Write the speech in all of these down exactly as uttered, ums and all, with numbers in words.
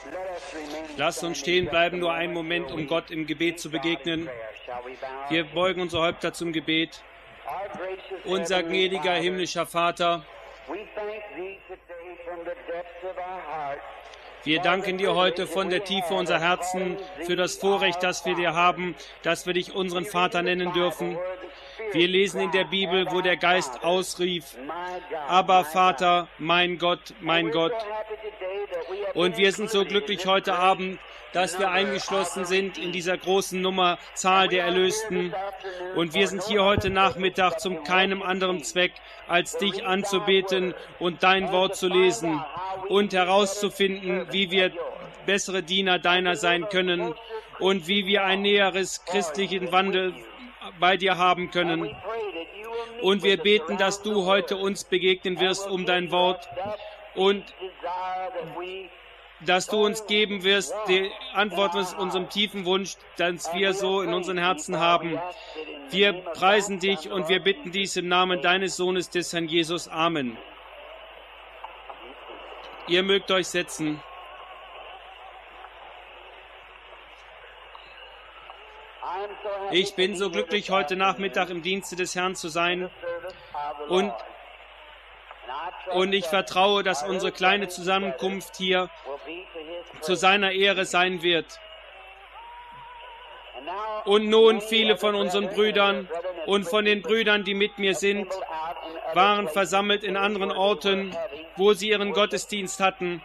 Lasst uns stehen bleiben, nur einen Moment, um Gott im Gebet zu begegnen. Wir beugen unsere Häupter zum Gebet. Unser gnädiger himmlischer Vater, wir danken dir heute von der Tiefe unserer Herzen für das Vorrecht, das wir dir haben, dass wir dich unseren Vater nennen dürfen. Wir lesen in der Bibel, wo der Geist ausrief, aber Vater, mein Gott, mein Gott. Und wir sind so glücklich heute Abend, dass wir eingeschlossen sind in dieser großen Nummer, Zahl der Erlösten. Und wir sind hier heute Nachmittag zum keinem anderen Zweck, als dich anzubeten und dein Wort zu lesen und herauszufinden, wie wir bessere Diener deiner sein können und wie wir ein näheres christlichen Wandel bei dir haben können. Und wir beten, dass du heute uns begegnen wirst um dein Wort und dass du uns geben wirst, die Antwort aus unserem tiefen Wunsch, dass wir so in unseren Herzen haben. Wir preisen dich und wir bitten dies im Namen deines Sohnes, des Herrn Jesus. Amen. Ihr mögt euch setzen. Ich bin so glücklich, heute Nachmittag im Dienste des Herrn zu sein und, und ich vertraue, dass unsere kleine Zusammenkunft hier zu seiner Ehre sein wird. Und nun viele von unseren Brüdern und von den Brüdern, die mit mir sind, waren versammelt in anderen Orten, wo sie ihren Gottesdienst hatten.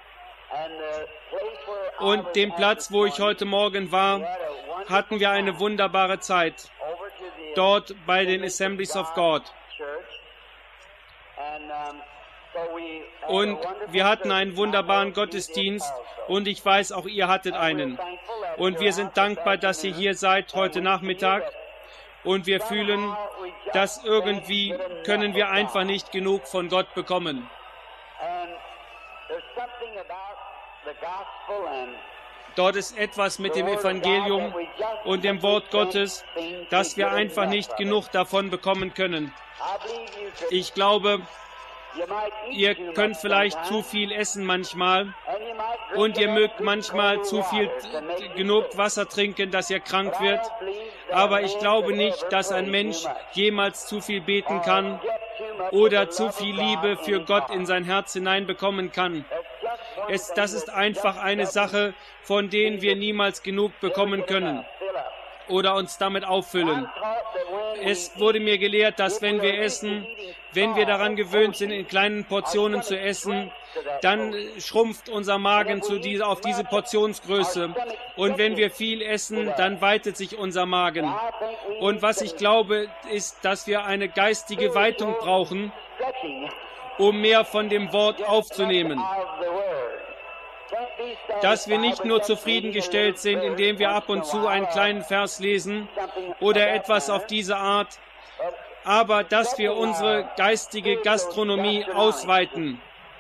Und dem Platz, wo ich heute Morgen war, hatten wir eine wunderbare Zeit, dort bei den Assemblies of God. Und wir hatten einen wunderbaren Gottesdienst und ich weiß, auch ihr hattet einen. Und wir sind dankbar, dass ihr hier seid heute Nachmittag und wir fühlen, dass irgendwie können wir einfach nicht genug von Gott bekommen. Dort ist etwas mit dem Evangelium und dem Wort Gottes, dass wir einfach nicht genug davon bekommen können. Ich glaube, ihr könnt vielleicht zu viel essen manchmal und ihr mögt manchmal zu viel genug Wasser trinken, dass ihr krank wird. Aber ich glaube nicht, dass ein Mensch jemals zu viel beten kann oder zu viel Liebe für Gott in sein Herz hineinbekommen kann. Es, das ist einfach eine Sache, von denen wir niemals genug bekommen können oder uns damit auffüllen. Es wurde mir gelehrt, dass wenn wir essen, wenn wir daran gewöhnt sind, in kleinen Portionen zu essen, dann schrumpft unser Magen zu diese, auf diese Portionsgröße. Und wenn wir viel essen, dann weitet sich unser Magen. Und was ich glaube, ist, dass wir eine geistige Weitung brauchen, um mehr von dem Wort aufzunehmen. Dass wir nicht nur zufriedengestellt sind, indem wir ab und zu einen kleinen Vers lesen oder etwas auf diese Art, aber dass wir unsere geistige Gastronomie ausweiten.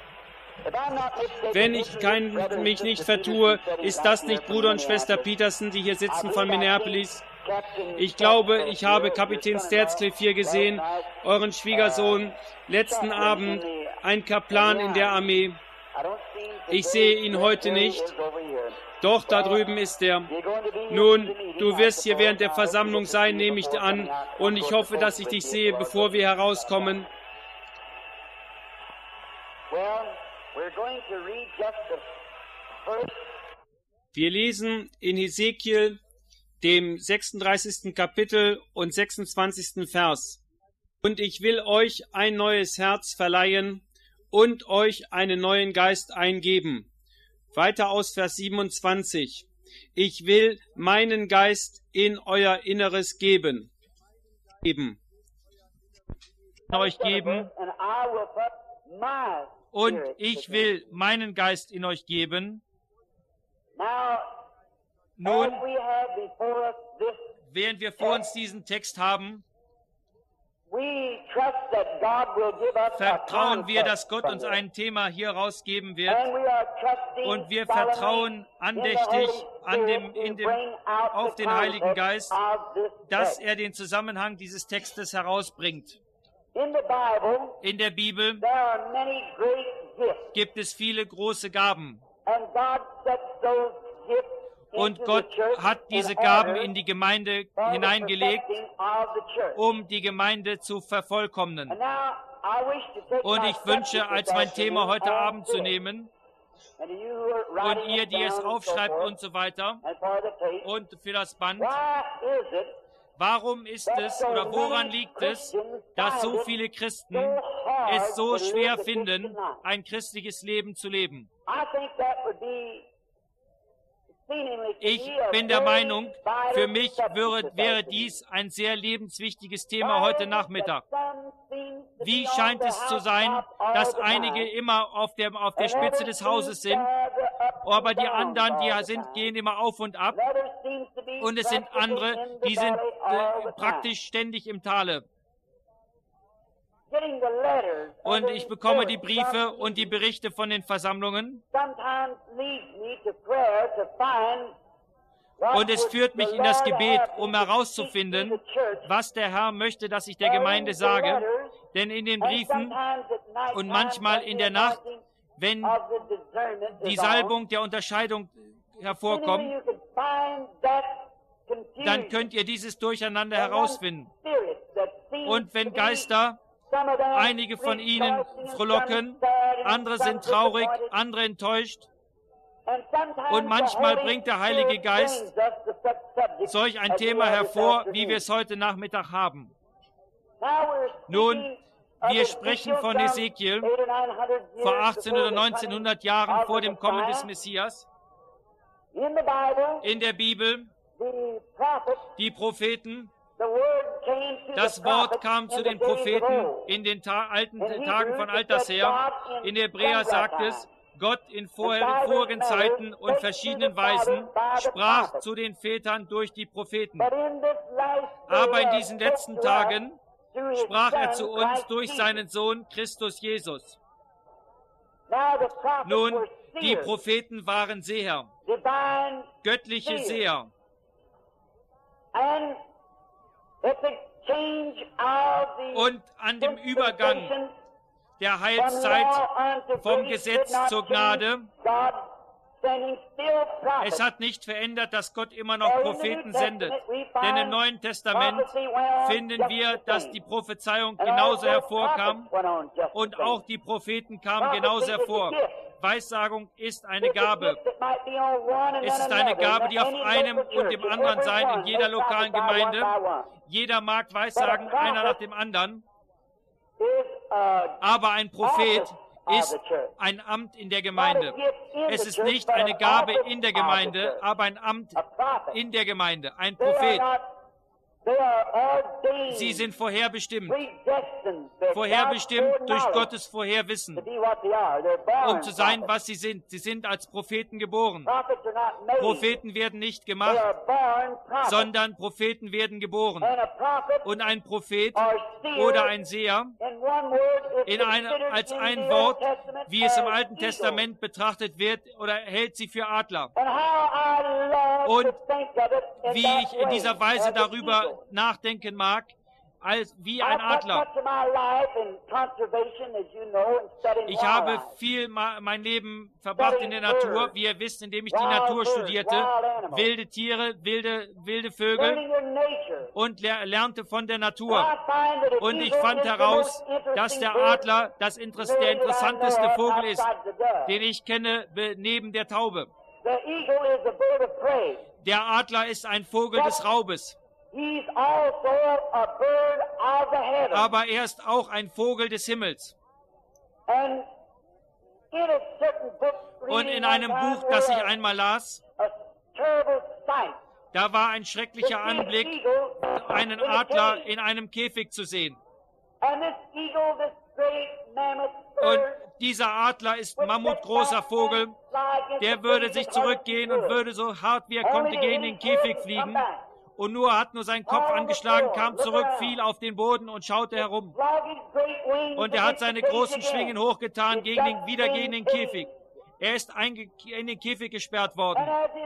Wenn ich kein, mich nicht vertue, ist das nicht Bruder und Schwester Peterson, die hier sitzen von Minneapolis? Ich glaube, ich habe Kapitän Starscliffe hier gesehen, euren Schwiegersohn, letzten Abend, ein Kaplan in der Armee. Ich sehe ihn heute nicht. Doch, da drüben ist er. Nun, du wirst hier während der Versammlung sein, nehme ich an, und ich hoffe, dass ich dich sehe, bevor wir herauskommen. Wir lesen in Hesekiel, dem sechsunddreißigsten Kapitel und sechsundzwanzigsten Vers. Und ich will euch ein neues Herz verleihen und euch einen neuen Geist eingeben. Weiter aus Vers siebenundzwanzig. Ich will meinen Geist in euer Inneres geben. Geben. Euch geben. Und ich will meinen Geist in euch geben. Nun, während wir vor uns diesen Text haben, vertrauen wir, dass Gott uns ein Thema hier rausgeben wird, und wir vertrauen andächtig an dem, in dem, auf den Heiligen Geist, dass er den Zusammenhang dieses Textes herausbringt. In der Bibel gibt es viele große Gaben. Und Gott hat diese Gaben in die Gemeinde hineingelegt, um die Gemeinde zu vervollkommnen. Und ich wünsche, als mein Thema heute Abend zu nehmen, und ihr, die es aufschreibt und so weiter, und für das Band, warum ist es oder woran liegt es, dass so viele Christen es so schwer finden, ein christliches Leben zu leben? Ich bin der Meinung, für mich wäre, wäre dies ein sehr lebenswichtiges Thema heute Nachmittag. Wie scheint es zu sein, dass einige immer auf der, auf der Spitze des Hauses sind, aber die anderen, die sind, gehen immer auf und ab, und es sind andere, die sind äh, praktisch ständig im Tale. Und ich bekomme die Briefe und die Berichte von den Versammlungen. Und es führt mich in das Gebet, um herauszufinden, was der Herr möchte, dass ich der Gemeinde sage. Denn in den Briefen und manchmal in der Nacht, wenn die Salbung der Unterscheidung hervorkommt, dann könnt ihr dieses Durcheinander herausfinden. Und wenn Geister, einige von ihnen frohlocken, andere sind traurig, andere enttäuscht. Und manchmal bringt der Heilige Geist solch ein Thema hervor, wie wir es heute Nachmittag haben. Nun, wir sprechen von Ezekiel vor achtzehnhundert oder neunzehnhundert Jahren vor dem Kommen des Messias. In der Bibel, die Propheten, das Wort kam zu den Propheten in den Ta alten Tagen von alters her. In Hebräer sagt es, Gott in vorher, vorigen Zeiten und verschiedenen Weisen sprach zu den Vätern durch die Propheten. Aber in diesen letzten Tagen sprach er zu uns durch seinen Sohn Christus Jesus. Nun, die Propheten waren Seher, göttliche Seher. Und an dem Übergang der Heilszeit vom Gesetz zur Gnade, es hat nicht verändert, dass Gott immer noch Propheten sendet. Denn im Neuen Testament finden wir, dass die Prophezeiung genauso hervorkam und auch die Propheten kamen genauso hervor. Weissagung ist eine Gabe. Es ist eine Gabe, die auf einem und dem anderen sein in jeder lokalen Gemeinde. Jeder mag Weissagen, einer nach dem anderen. Aber ein Prophet ist ein Amt in der Gemeinde. Es ist nicht eine Gabe in der Gemeinde, aber ein Amt in der Gemeinde. Ein Prophet. Sie sind vorherbestimmt. Vorherbestimmt durch Gottes Vorherwissen, um zu sein, was sie sind. Sie sind als Propheten geboren. Propheten werden nicht gemacht, sondern Propheten werden geboren. Und ein Prophet oder ein Seher, in eine, als ein Wort, wie es im Alten Testament betrachtet wird, oder hält sie für Adler. Und wie ich in dieser Weise darüber nachdenken mag, als wie ein Adler. Ich habe viel mein Leben verbracht in der Natur, wie ihr wisst, indem ich die Natur studierte, wilde Tiere, wilde, wilde Vögel, und lernte von der Natur. Und ich fand heraus, dass der Adler das Interess der interessanteste Vogel ist, den ich kenne, neben der Taube. Der Adler ist ein Vogel des Raubes. Aber er ist auch ein Vogel des Himmels. Und in einem Buch, das ich einmal las, da war ein schrecklicher Anblick, einen Adler in einem Käfig zu sehen. Und dieser Adler ist ein mammutgroßer Vogel, der würde sich zurückgehen und würde so hart wie er konnte gegen den Käfig fliegen. Und nur hat nur seinen Kopf angeschlagen, kam zurück, fiel auf den Boden und schaute herum. Und er hat seine großen Schwingen hochgetan, gegen den, wieder gegen den Käfig. Er ist in den Käfig gesperrt worden.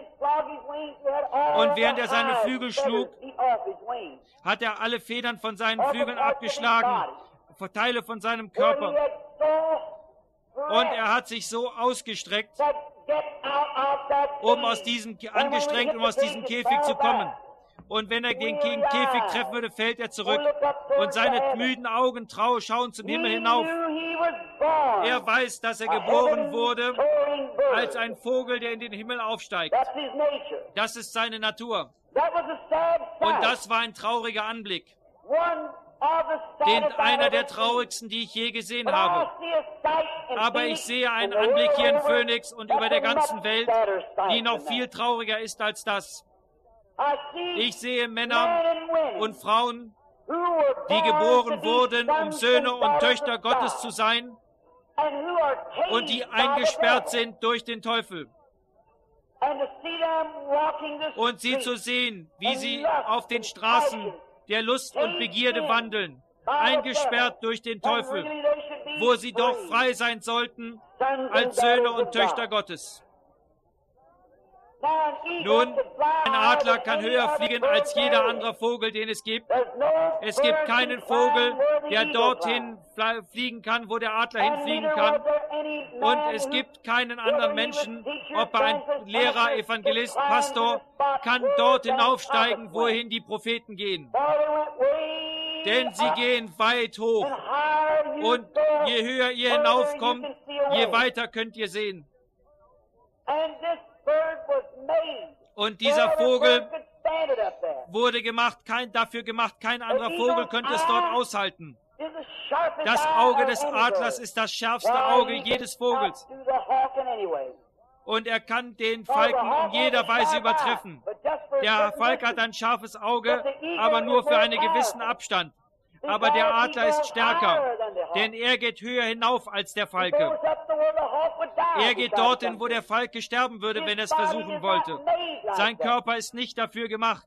Und während er seine Flügel schlug, hat er alle Federn von seinen Flügeln abgeschlagen, Teile von seinem Körper. Und er hat sich so ausgestreckt, um aus diesem, angestrengt, um aus diesem Käfig zu kommen. Und wenn er den Käfig treffen würde, fällt er zurück. Und seine müden Augen trau schauen zum Himmel hinauf. Er weiß, dass er geboren wurde als ein Vogel, der in den Himmel aufsteigt. Das ist seine Natur. Und das war ein trauriger Anblick. Den, einer der traurigsten, die ich je gesehen habe. Aber ich sehe einen Anblick hier in Phoenix und über der ganzen Welt, die noch viel trauriger ist als das. Ich sehe Männer und Frauen, die geboren wurden, um Söhne und Töchter Gottes zu sein und die eingesperrt sind durch den Teufel. Und sie zu sehen, wie sie auf den Straßen der Lust und Begierde wandeln, eingesperrt durch den Teufel, wo sie doch frei sein sollten als Söhne und Töchter Gottes. Nun, ein Adler kann höher fliegen als jeder andere Vogel, den es gibt. Es gibt keinen Vogel, der dorthin fliegen kann, wo der Adler hinfliegen kann. Und es gibt keinen anderen Menschen, ob er ein Lehrer, Evangelist, Pastor, kann dort hinaufsteigen, wohin die Propheten gehen. Denn sie gehen weit hoch. Und je höher ihr hinaufkommt, je weiter könnt ihr sehen. Und dieser Vogel wurde gemacht, kein, dafür gemacht, kein anderer Vogel könnte es dort aushalten. Das Auge des Adlers ist das schärfste Auge jedes Vogels. Und er kann den Falken in jeder Weise übertreffen. Der Falke hat ein scharfes Auge, aber nur für einen gewissen Abstand. Aber der Adler ist stärker, denn er geht höher hinauf als der Falke. Er geht dorthin, wo der Falke sterben würde, wenn er es versuchen wollte. Sein Körper ist nicht dafür gemacht.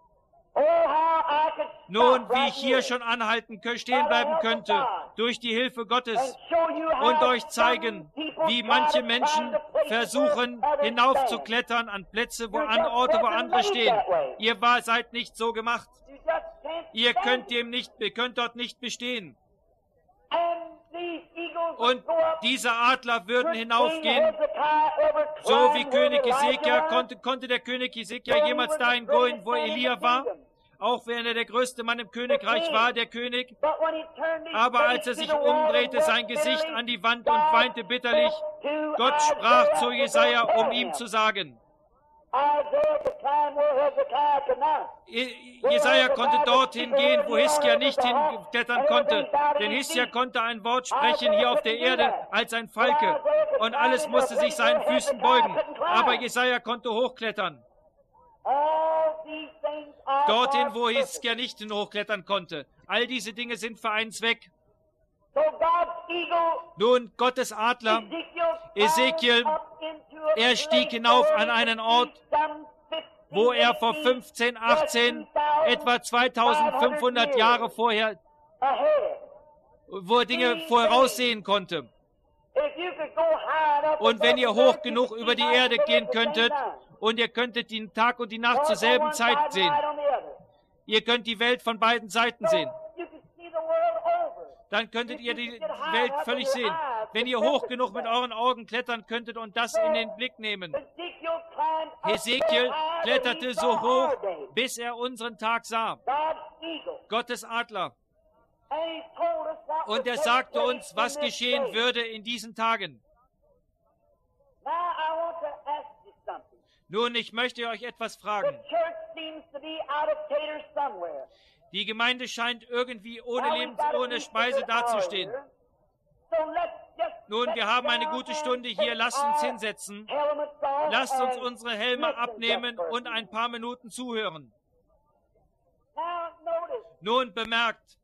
Nun, wie ich hier schon anhalten, stehen bleiben könnte, durch die Hilfe Gottes und euch zeigen, wie manche Menschen versuchen, hinaufzuklettern an Plätze, wo an Orte, wo andere stehen. Ihr war, seid nicht so gemacht. Ihr könnt dem nicht, ihr könnt dort nicht bestehen. Und diese Adler würden hinaufgehen, so wie König Hesekia. Konnte, konnte der König Hesekia jemals dahin gehen, wo Elia war? Auch wenn er der größte Mann im Königreich war, der König. Aber als er sich umdrehte, sein Gesicht an die Wand und weinte bitterlich, Gott sprach zu Jesaja, um ihm zu sagen, Jesaja konnte dorthin gehen, wo Hiskia nicht hinklettern konnte. Denn Hiskia konnte ein Wort sprechen hier auf der Erde als ein Falke. Und alles musste sich seinen Füßen beugen. Aber Jesaja konnte hochklettern. Dorthin, wo Hiskia nicht hin hochklettern konnte. All diese Dinge sind für einen Zweck. Nun, Gottes Adler, Ezekiel, er stieg hinauf an einen Ort, wo er vor fünfzehn, achtzehn, etwa zweitausendfünfhundert Jahre vorher, wo er Dinge voraussehen konnte. Und wenn ihr hoch genug über die Erde gehen könntet, und ihr könntet den Tag und die Nacht zur selben Zeit sehen, ihr könnt die Welt von beiden Seiten sehen. Dann könntet ihr die Welt völlig sehen. Wenn ihr hoch genug mit euren Augen klettern könntet und das in den Blick nehmen. Hesekiel kletterte so hoch, bis er unseren Tag sah. Gottes Adler. Und er sagte uns, was geschehen würde in diesen Tagen. Nun, ich möchte euch etwas fragen. Die Gemeinde scheint irgendwie ohne Lebens-, ohne Speise dazustehen. Nun, wir haben eine gute Stunde hier. Lasst uns hinsetzen. Lasst uns unsere Helme abnehmen und ein paar Minuten zuhören. Nun, bemerkt,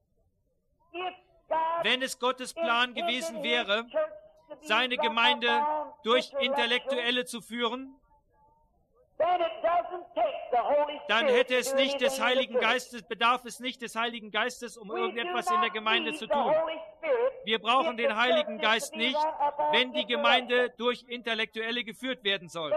wenn es Gottes Plan gewesen wäre, seine Gemeinde durch Intellektuelle zu führen, dann hätte es nicht des Heiligen Geistes, bedarf es nicht des Heiligen Geistes, um irgendetwas in der Gemeinde zu tun. Wir brauchen den Heiligen Geist nicht, wenn die Gemeinde durch Intellektuelle geführt werden soll.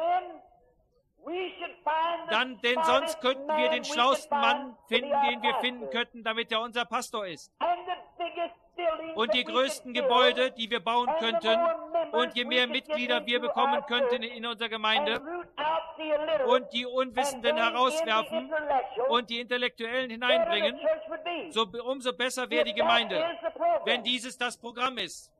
Dann, denn sonst könnten wir den schlausten Mann finden, den wir finden könnten, damit er unser Pastor ist. Und die größten Gebäude, die wir bauen könnten, Und je mehr Mitglieder wir bekommen könnten in unserer Gemeinde und die Unwissenden herauswerfen und die Intellektuellen hineinbringen, so umso besser wäre die Gemeinde, wenn dieses das Programm ist.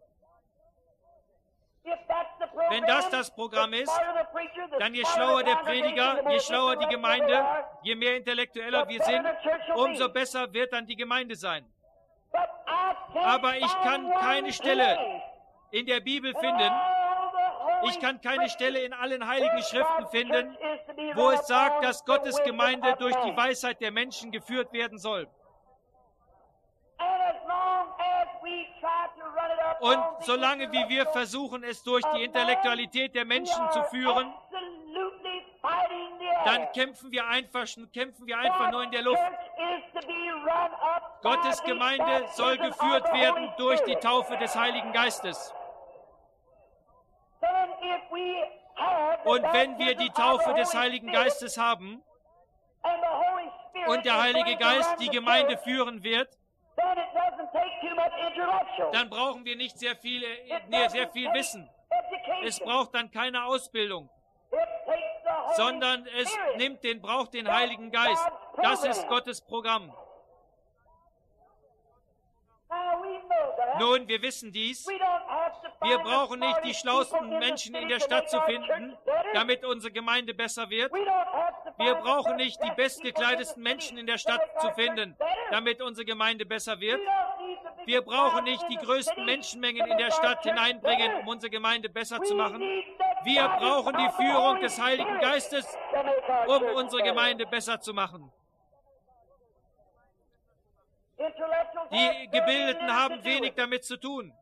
Wenn das das Programm ist, dann je schlauer der Prediger, je schlauer die Gemeinde, je mehr intellektueller wir sind, umso besser wird dann die Gemeinde sein. Aber ich kann keine Stelle in der Bibel finden, ich kann keine Stelle in allen heiligen Schriften finden, wo es sagt, dass Gottes Gemeinde durch die Weisheit der Menschen geführt werden soll. Und solange wie wir versuchen, es durch die Intellektualität der Menschen zu führen, dann kämpfen wir einfach, kämpfen wir einfach nur in der Luft. Gottes Gemeinde soll geführt werden durch die Taufe des Heiligen Geistes. Und wenn wir die Taufe des Heiligen Geistes haben und der Heilige Geist die Gemeinde führen wird, dann brauchen wir nicht sehr viel, nee, sehr viel Wissen. Es braucht dann keine Ausbildung, sondern es nimmt den, braucht den Heiligen Geist. Das ist Gottes Programm. Nun, wir wissen dies. Wir brauchen nicht die schlauesten Menschen in der Stadt zu finden, damit unsere Gemeinde besser wird. Wir brauchen nicht die bestgekleidetsten Menschen in der Stadt zu finden, damit unsere Gemeinde besser wird. Wir brauchen nicht die größten Menschenmengen in der Stadt hineinbringen, um unsere Gemeinde besser zu machen. Wir brauchen die Führung des Heiligen Geistes, um unsere Gemeinde besser zu machen. Die Gebildeten haben wenig damit zu tun.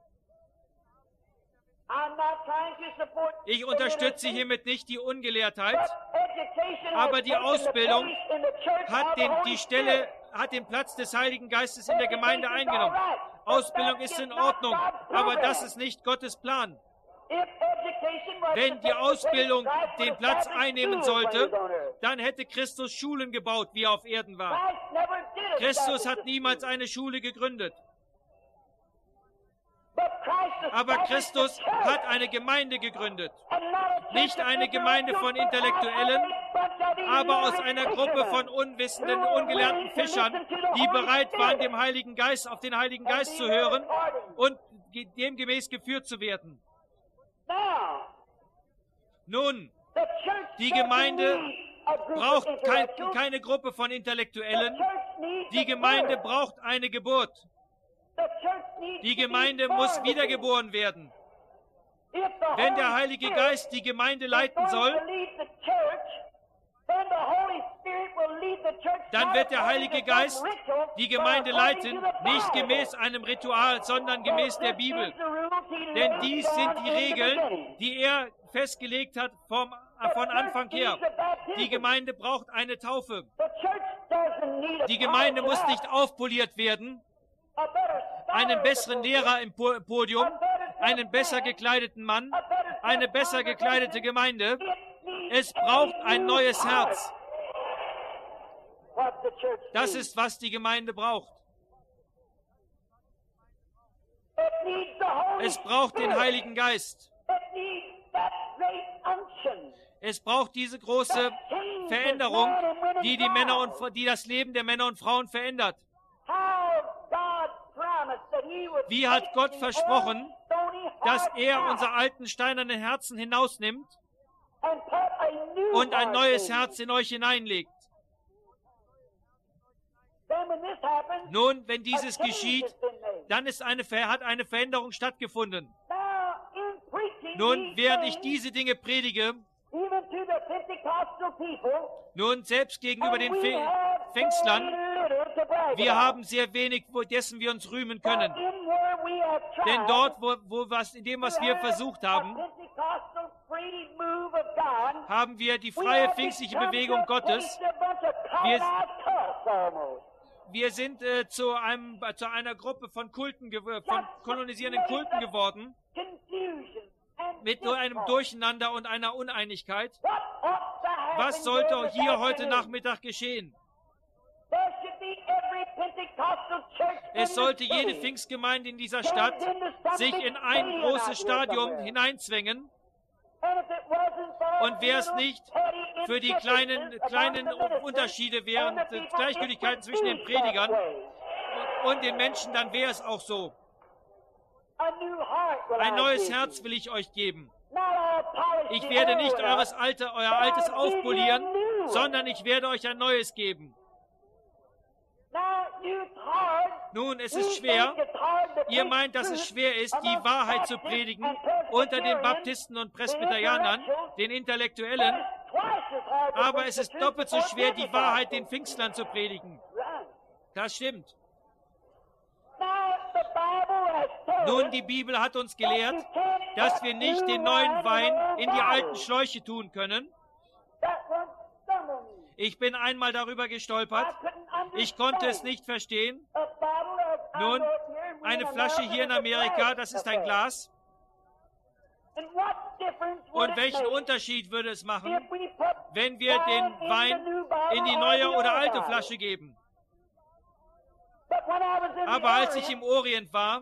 Ich unterstütze hiermit nicht die Ungelehrtheit, aber die Ausbildung hat den, die Stelle, hat den Platz des Heiligen Geistes in der Gemeinde eingenommen. Ausbildung ist in Ordnung, aber das ist nicht Gottes Plan. Wenn die Ausbildung den Platz einnehmen sollte, dann hätte Christus Schulen gebaut, wie er auf Erden war. Christus hat niemals eine Schule gegründet. Aber Christus hat eine Gemeinde gegründet. Nicht eine Gemeinde von Intellektuellen, aber aus einer Gruppe von unwissenden, ungelernten Fischern, die bereit waren, dem Heiligen Geist, auf den Heiligen Geist zu hören und demgemäß geführt zu werden. Nun, die Gemeinde braucht kein, keine Gruppe von Intellektuellen. Die Gemeinde braucht eine Geburt. Die Gemeinde muss wiedergeboren werden. Wenn der Heilige Geist die Gemeinde leiten soll, dann wird der Heilige Geist die Gemeinde leiten, nicht gemäß einem Ritual, sondern gemäß der Bibel. Denn dies sind die Regeln, die er festgelegt hat vom, von Anfang her. Die Gemeinde braucht eine Taufe. Die Gemeinde muss nicht aufpoliert werden, einen besseren Lehrer im Podium, einen besser gekleideten Mann, eine besser gekleidete Gemeinde. Es braucht ein neues Herz. Das ist, was die Gemeinde braucht. Es braucht den Heiligen Geist. Es braucht diese große Veränderung, die die Männer und die das Leben der Männer und Frauen verändert. Wie hat Gott versprochen, dass er unsere alten steinernen Herzen hinausnimmt und ein neues Herz in euch hineinlegt? Nun, wenn dieses geschieht, dann ist eine, hat eine Veränderung stattgefunden. Nun, während ich diese Dinge predige, nun selbst gegenüber den Pfingstlern, wir haben sehr wenig, dessen wir uns rühmen können. Denn dort, wo, wo was, in dem, was wir versucht haben, haben wir die freie pfingstliche Bewegung Gottes. Wir, wir sind äh, zu, einem, zu einer Gruppe von Kulten, von kolonisierenden Kulten geworden, mit nur einem Durcheinander und einer Uneinigkeit. Was sollte hier heute Nachmittag geschehen? Es sollte jede Pfingstgemeinde in dieser Stadt sich in ein großes Stadion hineinzwängen. Und wäre es nicht für die kleinen, kleinen Unterschiede während Gleichgültigkeiten zwischen den Predigern und den Menschen, dann wäre es auch so. Ein neues Herz will ich euch geben. Ich werde nicht eures alte, euer altes aufpolieren, sondern ich werde euch ein neues geben. Nun, es ist schwer. Ihr meint, dass es schwer ist, die Wahrheit zu predigen unter den Baptisten und Presbyterianern, den Intellektuellen. Aber es ist doppelt so schwer, die Wahrheit den Pfingstlern zu predigen. Das stimmt. Nun, die Bibel hat uns gelehrt, dass wir nicht den neuen Wein in die alten Schläuche tun können. Ich bin einmal darüber gestolpert. Ich konnte es nicht verstehen. Nun, eine Flasche hier in Amerika, das ist ein Glas. Und welchen Unterschied würde es machen, wenn wir den Wein in die neue oder alte Flasche geben? Aber als ich im Orient war,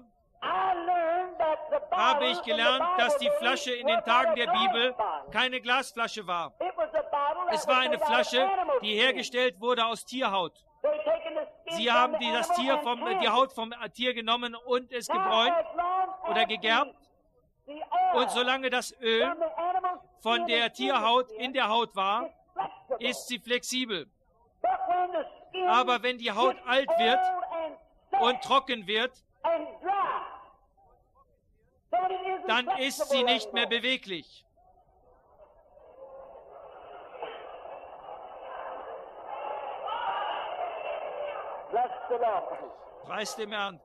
habe ich gelernt, dass die Flasche in den Tagen der Bibel keine Glasflasche war. Es war eine Flasche, die hergestellt wurde aus Tierhaut. Sie haben die, das Tier vom, die Haut vom Tier genommen und es gebräunt oder gegerbt. Und solange das Öl von der Tierhaut in der Haut war, ist sie flexibel. Aber wenn die Haut alt wird und trocken wird, dann ist sie nicht mehr beweglich. Preis dem Herrn.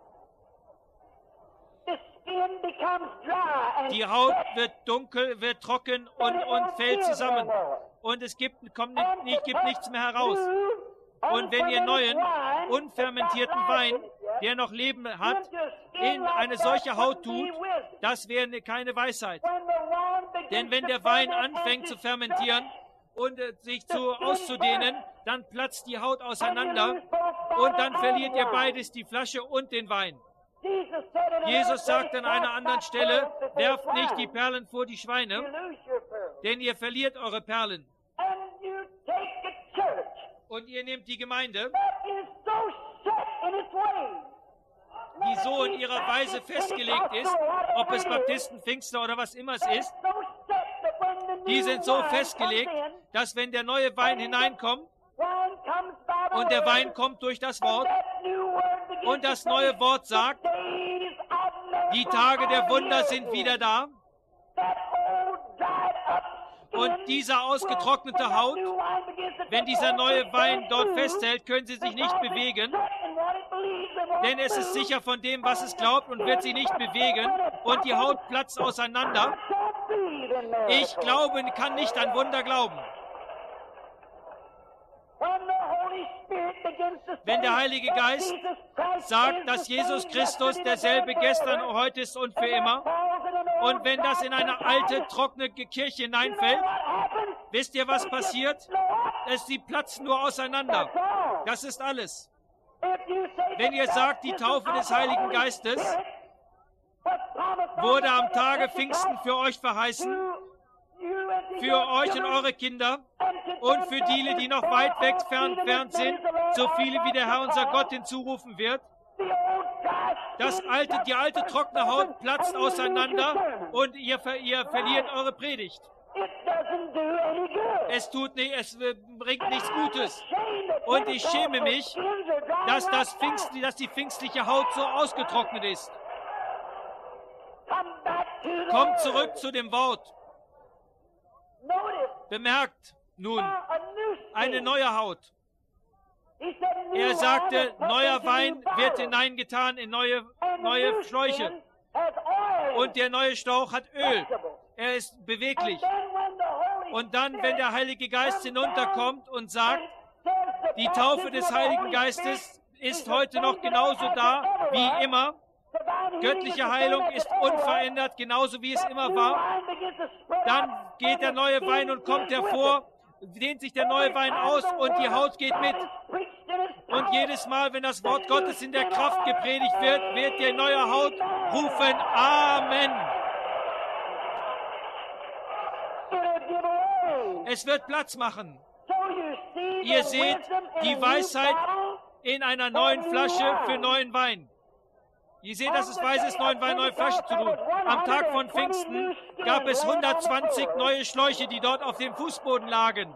Die Haut wird dunkel, wird trocken und, und fällt zusammen. Und es gibt, kommt nicht, gibt nichts mehr heraus. Und wenn ihr neuen, unfermentierten Wein, der noch Leben hat, in eine solche Haut tut, das wäre keine Weisheit. Denn wenn der Wein anfängt zu fermentieren und äh, sich zu, auszudehnen, dann platzt die Haut auseinander und dann verliert ihr beides, die Flasche und den Wein. Jesus sagt an einer anderen Stelle, werft nicht die Perlen vor die Schweine, denn ihr verliert eure Perlen. Und ihr nehmt die Gemeinde, die so in ihrer Weise festgelegt ist, ob es Baptisten, Pfingster oder was immer es ist, die sind so festgelegt, dass wenn der neue Wein hineinkommt und der Wein kommt durch das Wort und das neue Wort sagt, die Tage der Wunder sind wieder da und dieser ausgetrocknete Haut, wenn dieser neue Wein dort festhält, können sie sich nicht bewegen, denn es ist sicher von dem, was es glaubt und wird sie nicht bewegen und die Haut platzt auseinander. Ich glaube, kann nicht an Wunder glauben. Wenn der Heilige Geist sagt, dass Jesus Christus derselbe gestern, heute ist und für immer, und wenn das in eine alte, trockene Kirche hineinfällt, wisst ihr, was passiert? Es, sie platzen nur auseinander. Das ist alles. Wenn ihr sagt, die Taufe des Heiligen Geistes wurde am Tage Pfingsten für euch verheißen, für euch und eure Kinder und für die, die noch weit weg entfernt sind, so viele wie der Herr unser Gott hinzurufen wird. Das alte, die alte trockene Haut platzt auseinander und ihr, ihr verliert eure Predigt. Es tut nicht, es bringt nichts Gutes. Und ich schäme mich, dass, das Pfingst, dass die pfingstliche Haut so ausgetrocknet ist. Kommt zurück zu dem Wort. Bemerkt nun eine neue Haut. Er sagte, neuer Wein wird hineingetan in neue, neue Schläuche. Und der neue Schlauch hat Öl. Er ist beweglich. Und dann, wenn der Heilige Geist hinunterkommt und sagt, die Taufe des Heiligen Geistes ist heute noch genauso da wie immer, göttliche Heilung ist unverändert, genauso wie es immer war, dann geht der neue Wein und kommt hervor, dehnt sich der neue Wein aus und die Haut geht mit. Und jedes Mal, wenn das Wort Gottes in der Kraft gepredigt wird, wird die neue Haut rufen, Amen. Es wird Platz machen. Ihr seht die Weisheit in einer neuen Flasche für neuen Wein. Ihr seht, dass es weise ist, neuen Wein, neue Flasche zu tun. Am Tag von Pfingsten gab es hundertzwanzig neue Schläuche, die dort auf dem Fußboden lagen.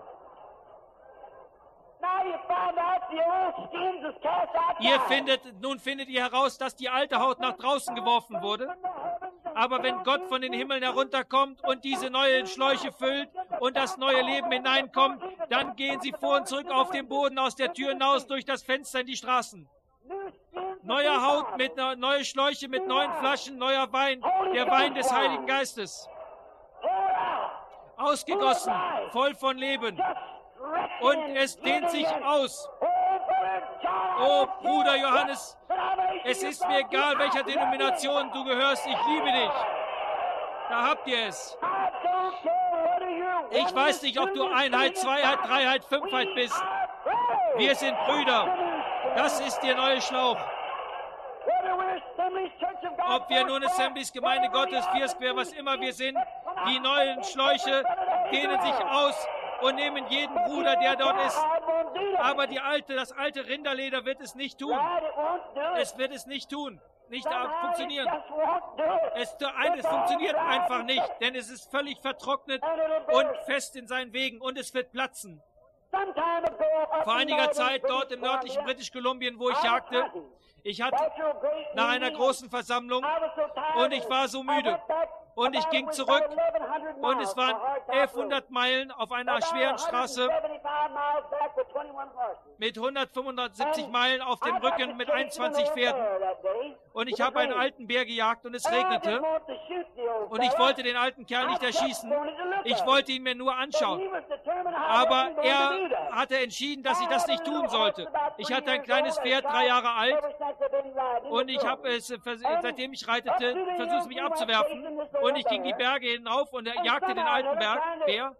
Ihr findet, nun findet ihr heraus, dass die alte Haut nach draußen geworfen wurde. Aber wenn Gott von den Himmeln herunterkommt und diese neuen Schläuche füllt und das neue Leben hineinkommt, dann gehen sie vor und zurück auf den Boden, aus der Tür hinaus, durch das Fenster in die Straßen. Neue Haut, mit neue Schläuche mit neuen Flaschen, neuer Wein, der Wein des Heiligen Geistes. Ausgegossen, voll von Leben. Und es dehnt sich aus. Oh, Bruder Johannes, es ist mir egal, welcher Denomination du gehörst, ich liebe dich. Da habt ihr es. Ich weiß nicht, ob du Einheit, Zweiheit, Dreiheit, Fünfheit bist. Wir sind Brüder. Das ist der neue Schlauch. Ob wir nun Assemblies, Gemeinde Gottes, Viersquare, was immer wir sind, die neuen Schläuche dehnen sich aus und nehmen jeden Bruder, der dort ist. Aber die alte, das alte Rinderleder wird es nicht tun. Es wird es nicht tun. Nicht funktionieren. Es, es funktioniert einfach nicht, denn es ist völlig vertrocknet und fest in seinen Wegen und es wird platzen. Vor einiger Zeit dort im nördlichen British Kolumbien, wo ich jagte, ich hatte nach einer großen Versammlung und ich war so müde. Und ich ging zurück und es waren elfhundert Meilen auf einer schweren Straße mit hundertfünfundsiebzig Meilen auf dem Rücken mit einundzwanzig Pferden. Und ich habe einen alten Bär gejagt und es regnete. Und ich wollte den alten Kerl nicht erschießen. Ich wollte ihn mir nur anschauen. Aber er hatte entschieden, dass ich das nicht tun sollte. Ich hatte ein kleines Pferd, drei Jahre alt. Und ich habe es, seitdem ich reitete, versucht, mich abzuwerfen. Und ich ging die Berge hinauf und er jagte den alten Berg, Bär.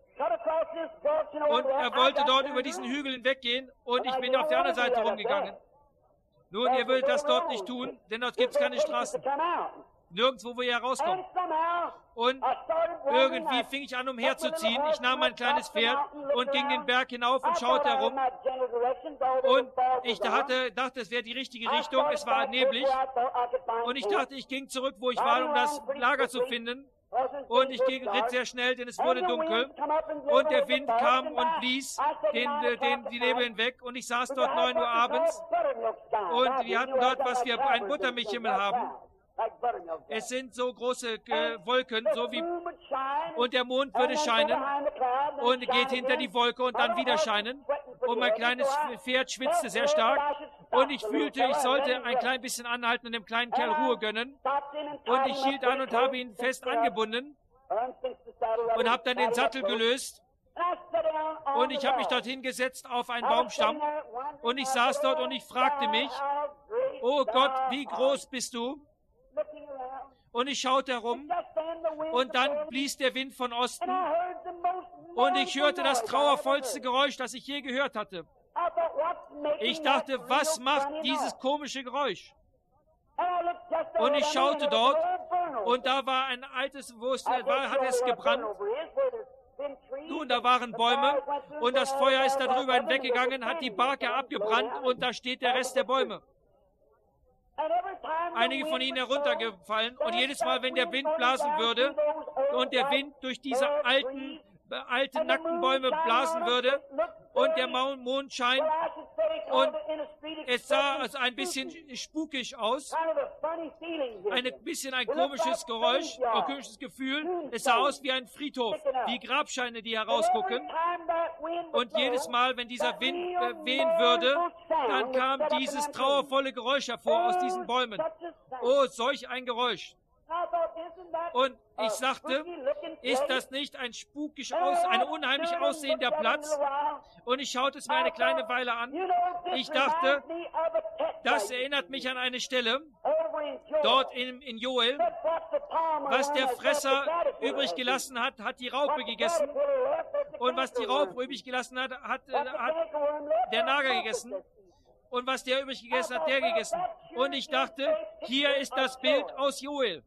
Und er wollte dort über diesen Hügel hinweggehen und ich bin auf der anderen Seite rumgegangen. Nun, ihr würdet das dort nicht tun, denn dort gibt es keine Straßen. Nirgendwo, wo ihr herauskommt. Und irgendwie fing ich an, umherzuziehen. Ich nahm mein kleines Pferd und ging den Berg hinauf und schaute herum. Und ich hatte, dachte, es wäre die richtige Richtung. Es war neblig. Und ich dachte, ich ging zurück, wo ich war, um das Lager zu finden. Und ich ging, ritt sehr schnell, denn es wurde dunkel. Und der Wind kam und blies den, den, die Nebel hinweg. Und ich saß dort neun Uhr abends. Und wir hatten dort, was wir, einen Buttermilchhimmel haben. Es sind so große äh, Wolken, so wie, und der Mond würde scheinen und geht hinter die Wolke und dann wieder scheinen. Und mein kleines Pferd schwitzte sehr stark und ich fühlte, ich sollte ein klein bisschen anhalten und dem kleinen Kerl Ruhe gönnen. Und ich hielt an und habe ihn fest angebunden und habe dann den Sattel gelöst. Und ich habe mich dorthin gesetzt auf einen Baumstamm und ich saß dort und ich fragte mich, oh Gott, wie groß bist du? Und ich schaute herum und dann blies der Wind von Osten und ich hörte das trauervollste Geräusch, das ich je gehört hatte. Ich dachte, was macht dieses komische Geräusch? Und ich schaute dort und da war ein altes, wo es war, hat es gebrannt. Nun, da waren Bäume und das Feuer ist darüber hinweggegangen, hat die Barke abgebrannt und da steht der Rest der Bäume. Einige von ihnen heruntergefallen und jedes Mal, wenn der Wind blasen würde und der Wind durch diese alten, alten nackten Bäume blasen würde und der Mond scheint und es sah also ein bisschen spukig aus, ein bisschen ein komisches Geräusch, ein komisches Gefühl, es sah aus wie ein Friedhof, wie Grabsteine, die herausgucken und jedes Mal, wenn dieser Wind äh, wehen würde, dann kam dieses trauervolle Geräusch hervor aus diesen Bäumen. Oh, solch ein Geräusch. Und ich sagte, ist das nicht ein spukig aus, ein unheimlich aussehender Platz? Und ich schaute es mir eine kleine Weile an. Ich dachte, das erinnert mich an eine Stelle, dort in, in Joel, was der Fresser übrig gelassen hat, hat die Raupe gegessen. Und was die Raupe übrig gelassen hat, hat, hat der Nager gegessen. Und was der übrig gegessen hat, der gegessen. Und ich dachte, hier ist das Bild aus Joel.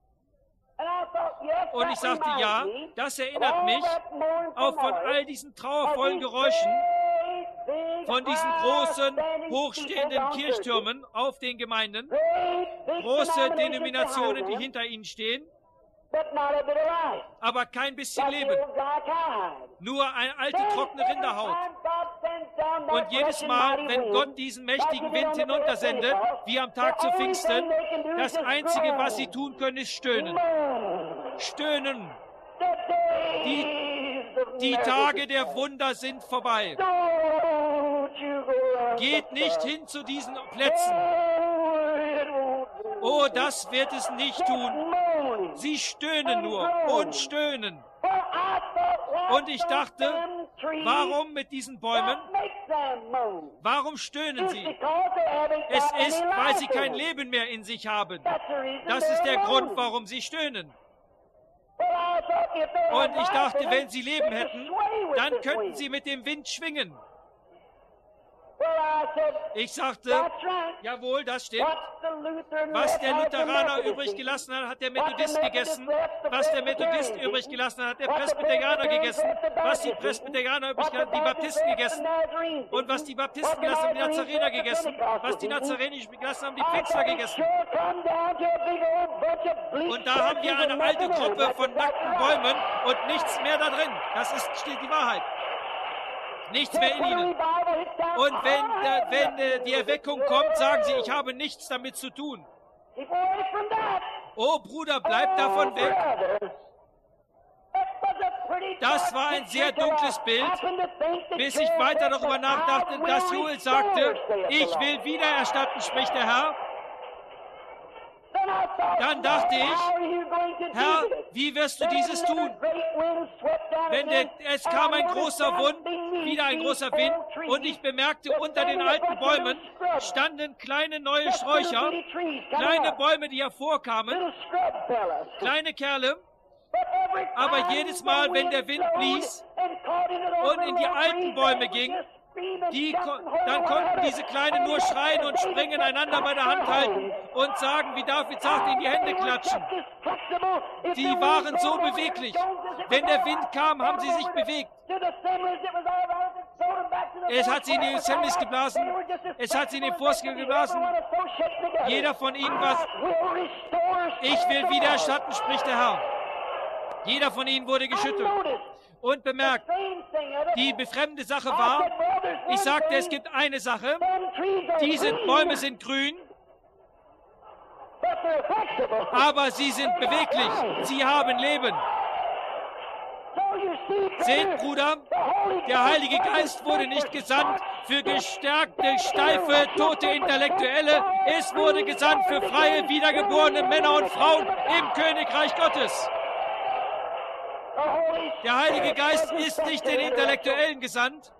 Und ich sagte, ja, das erinnert mich auch von all diesen trauervollen Geräuschen, von diesen großen, hochstehenden Kirchtürmen auf den Gemeinden, große Denominationen, die hinter ihnen stehen, aber kein bisschen Leben, nur eine alte, trockene Rinderhaut. Und jedes Mal, wenn Gott diesen mächtigen Wind hinuntersendet, wie am Tag zu Pfingsten, das Einzige, was sie tun können, ist stöhnen. Stöhnen. Die, die Tage der Wunder sind vorbei. Geht nicht hin zu diesen Plätzen. Oh, das wird es nicht tun. Sie stöhnen nur und stöhnen. Und ich dachte, warum mit diesen Bäumen? Warum stöhnen sie? Es ist, weil sie kein Leben mehr in sich haben. Das ist der Grund, warum sie stöhnen. Und ich dachte, wenn sie Leben hätten, dann könnten sie mit dem Wind schwingen. Ich sagte, jawohl, das stimmt. Was der Lutheraner übrig gelassen hat, hat der Methodist gegessen. Was der Methodist übrig gelassen hat, hat der Presbyterianer gegessen. Was die Presbyterianer übrig gelassen haben, die Baptisten gegessen. Und was die Baptisten gelassen haben, die Nazarener gegessen. Was die Nazarener gelassen haben, die Pfingstler gegessen. Und da haben wir eine alte Gruppe von nackten Bäumen und nichts mehr da drin. Das ist steht die Wahrheit. Nichts mehr in ihnen. Und wenn, äh, wenn äh, die Erweckung kommt, sagen sie, ich habe nichts damit zu tun. Oh Bruder, bleib davon weg. Das war ein sehr dunkles Bild, bis ich weiter darüber nachdachte, dass Joel sagte, ich will wieder erstatten, spricht der Herr. Dann dachte ich, Herr, wie wirst du dieses tun? Wenn der, es kam ein großer Wind, wieder ein großer Wind, und ich bemerkte, unter den alten Bäumen standen kleine neue Sträucher, kleine Bäume, die hervorkamen, kleine Kerle, aber jedes Mal, wenn der Wind blies und in die alten Bäume ging, Die, dann konnten diese Kleinen nur schreien und springen, einander bei der Hand halten und sagen, wie David sagte, in die Hände klatschen. Die waren so beweglich. Wenn der Wind kam, haben sie sich bewegt. Es hat sie in die Assemblies geblasen. Es hat sie in den Vorskill geblasen. Jeder von ihnen war, ich will wieder erstatten, spricht der Herr. Jeder von ihnen wurde geschüttelt. Und bemerkt, die befremdende Sache war, ich sagte, es gibt eine Sache, diese Bäume sind grün, aber sie sind beweglich, sie haben Leben. Seht, Bruder, der Heilige Geist wurde nicht gesandt für gestärkte, steife, tote Intellektuelle, es wurde gesandt für freie, wiedergeborene Männer und Frauen im Königreich Gottes. Der Heilige Geist ist nicht den Intellektuellen gesandt.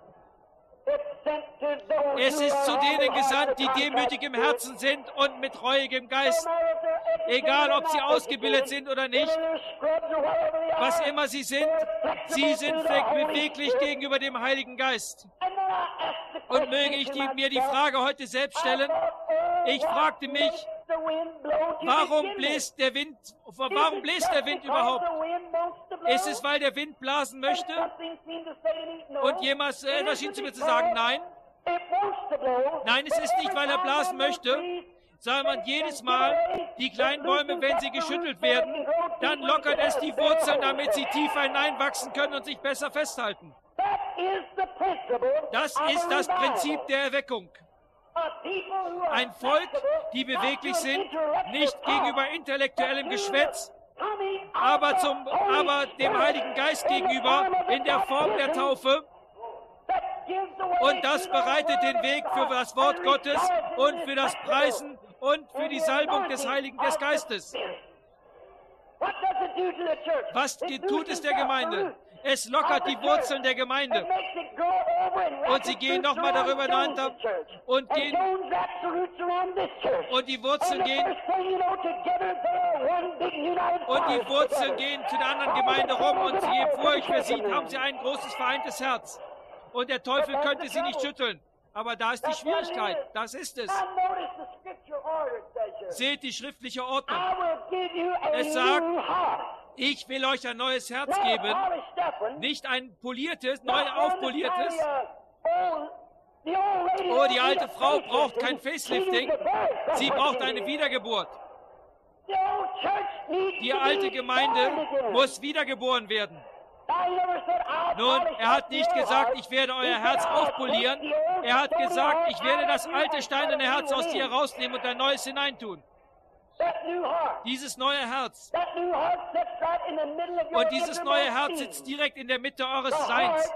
Es ist zu denen gesandt, die demütig im Herzen sind und mit reuigem Geist. Egal, ob sie ausgebildet sind oder nicht, was immer sie sind, sie sind beweglich gegenüber dem Heiligen Geist. Und möge ich die, mir die Frage heute selbst stellen. Ich fragte mich, warum bläst der Wind, warum bläst der Wind überhaupt? Ist es, weil der Wind blasen möchte? Und jemals etwas schien zu mir zu sagen, nein. Nein, es ist nicht, weil er blasen möchte, sondern jedes Mal, die kleinen Bäume, wenn sie geschüttelt werden, dann lockert es die Wurzeln, damit sie tiefer hineinwachsen können und sich besser festhalten. Das ist das Prinzip der Erweckung. Ein Volk, die beweglich sind, nicht gegenüber intellektuellem Geschwätz, aber, zum, aber dem Heiligen Geist gegenüber in der Form der Taufe. Und das bereitet den Weg für das Wort Gottes und für das Preisen und für die Salbung des Heiligen des Geistes. Was tut es der Gemeinde? Es lockert die Wurzeln der Gemeinde. Und sie gehen nochmal darüber hinunter und gehen, und die Wurzeln gehen, und die Wurzeln gehen zu der anderen Gemeinde rum, und je vor euch versieht, haben sie ein großes vereintes Herz. Und der Teufel könnte sie nicht schütteln. Aber da ist die Schwierigkeit. Das ist es. Seht die schriftliche Ordnung. Es sagt, ich will euch ein neues Herz geben, nicht ein poliertes, neu aufpoliertes. Oh, die alte Frau braucht kein Facelifting, sie braucht eine Wiedergeburt. Die alte Gemeinde muss wiedergeboren werden. Nun, er hat nicht gesagt, ich werde euer Herz aufpolieren. Er hat gesagt, ich werde das alte steinerne Herz aus dir herausnehmen und ein neues hineintun. Dieses neue Herz. Und dieses neue Herz sitzt direkt in der Mitte eures Seins.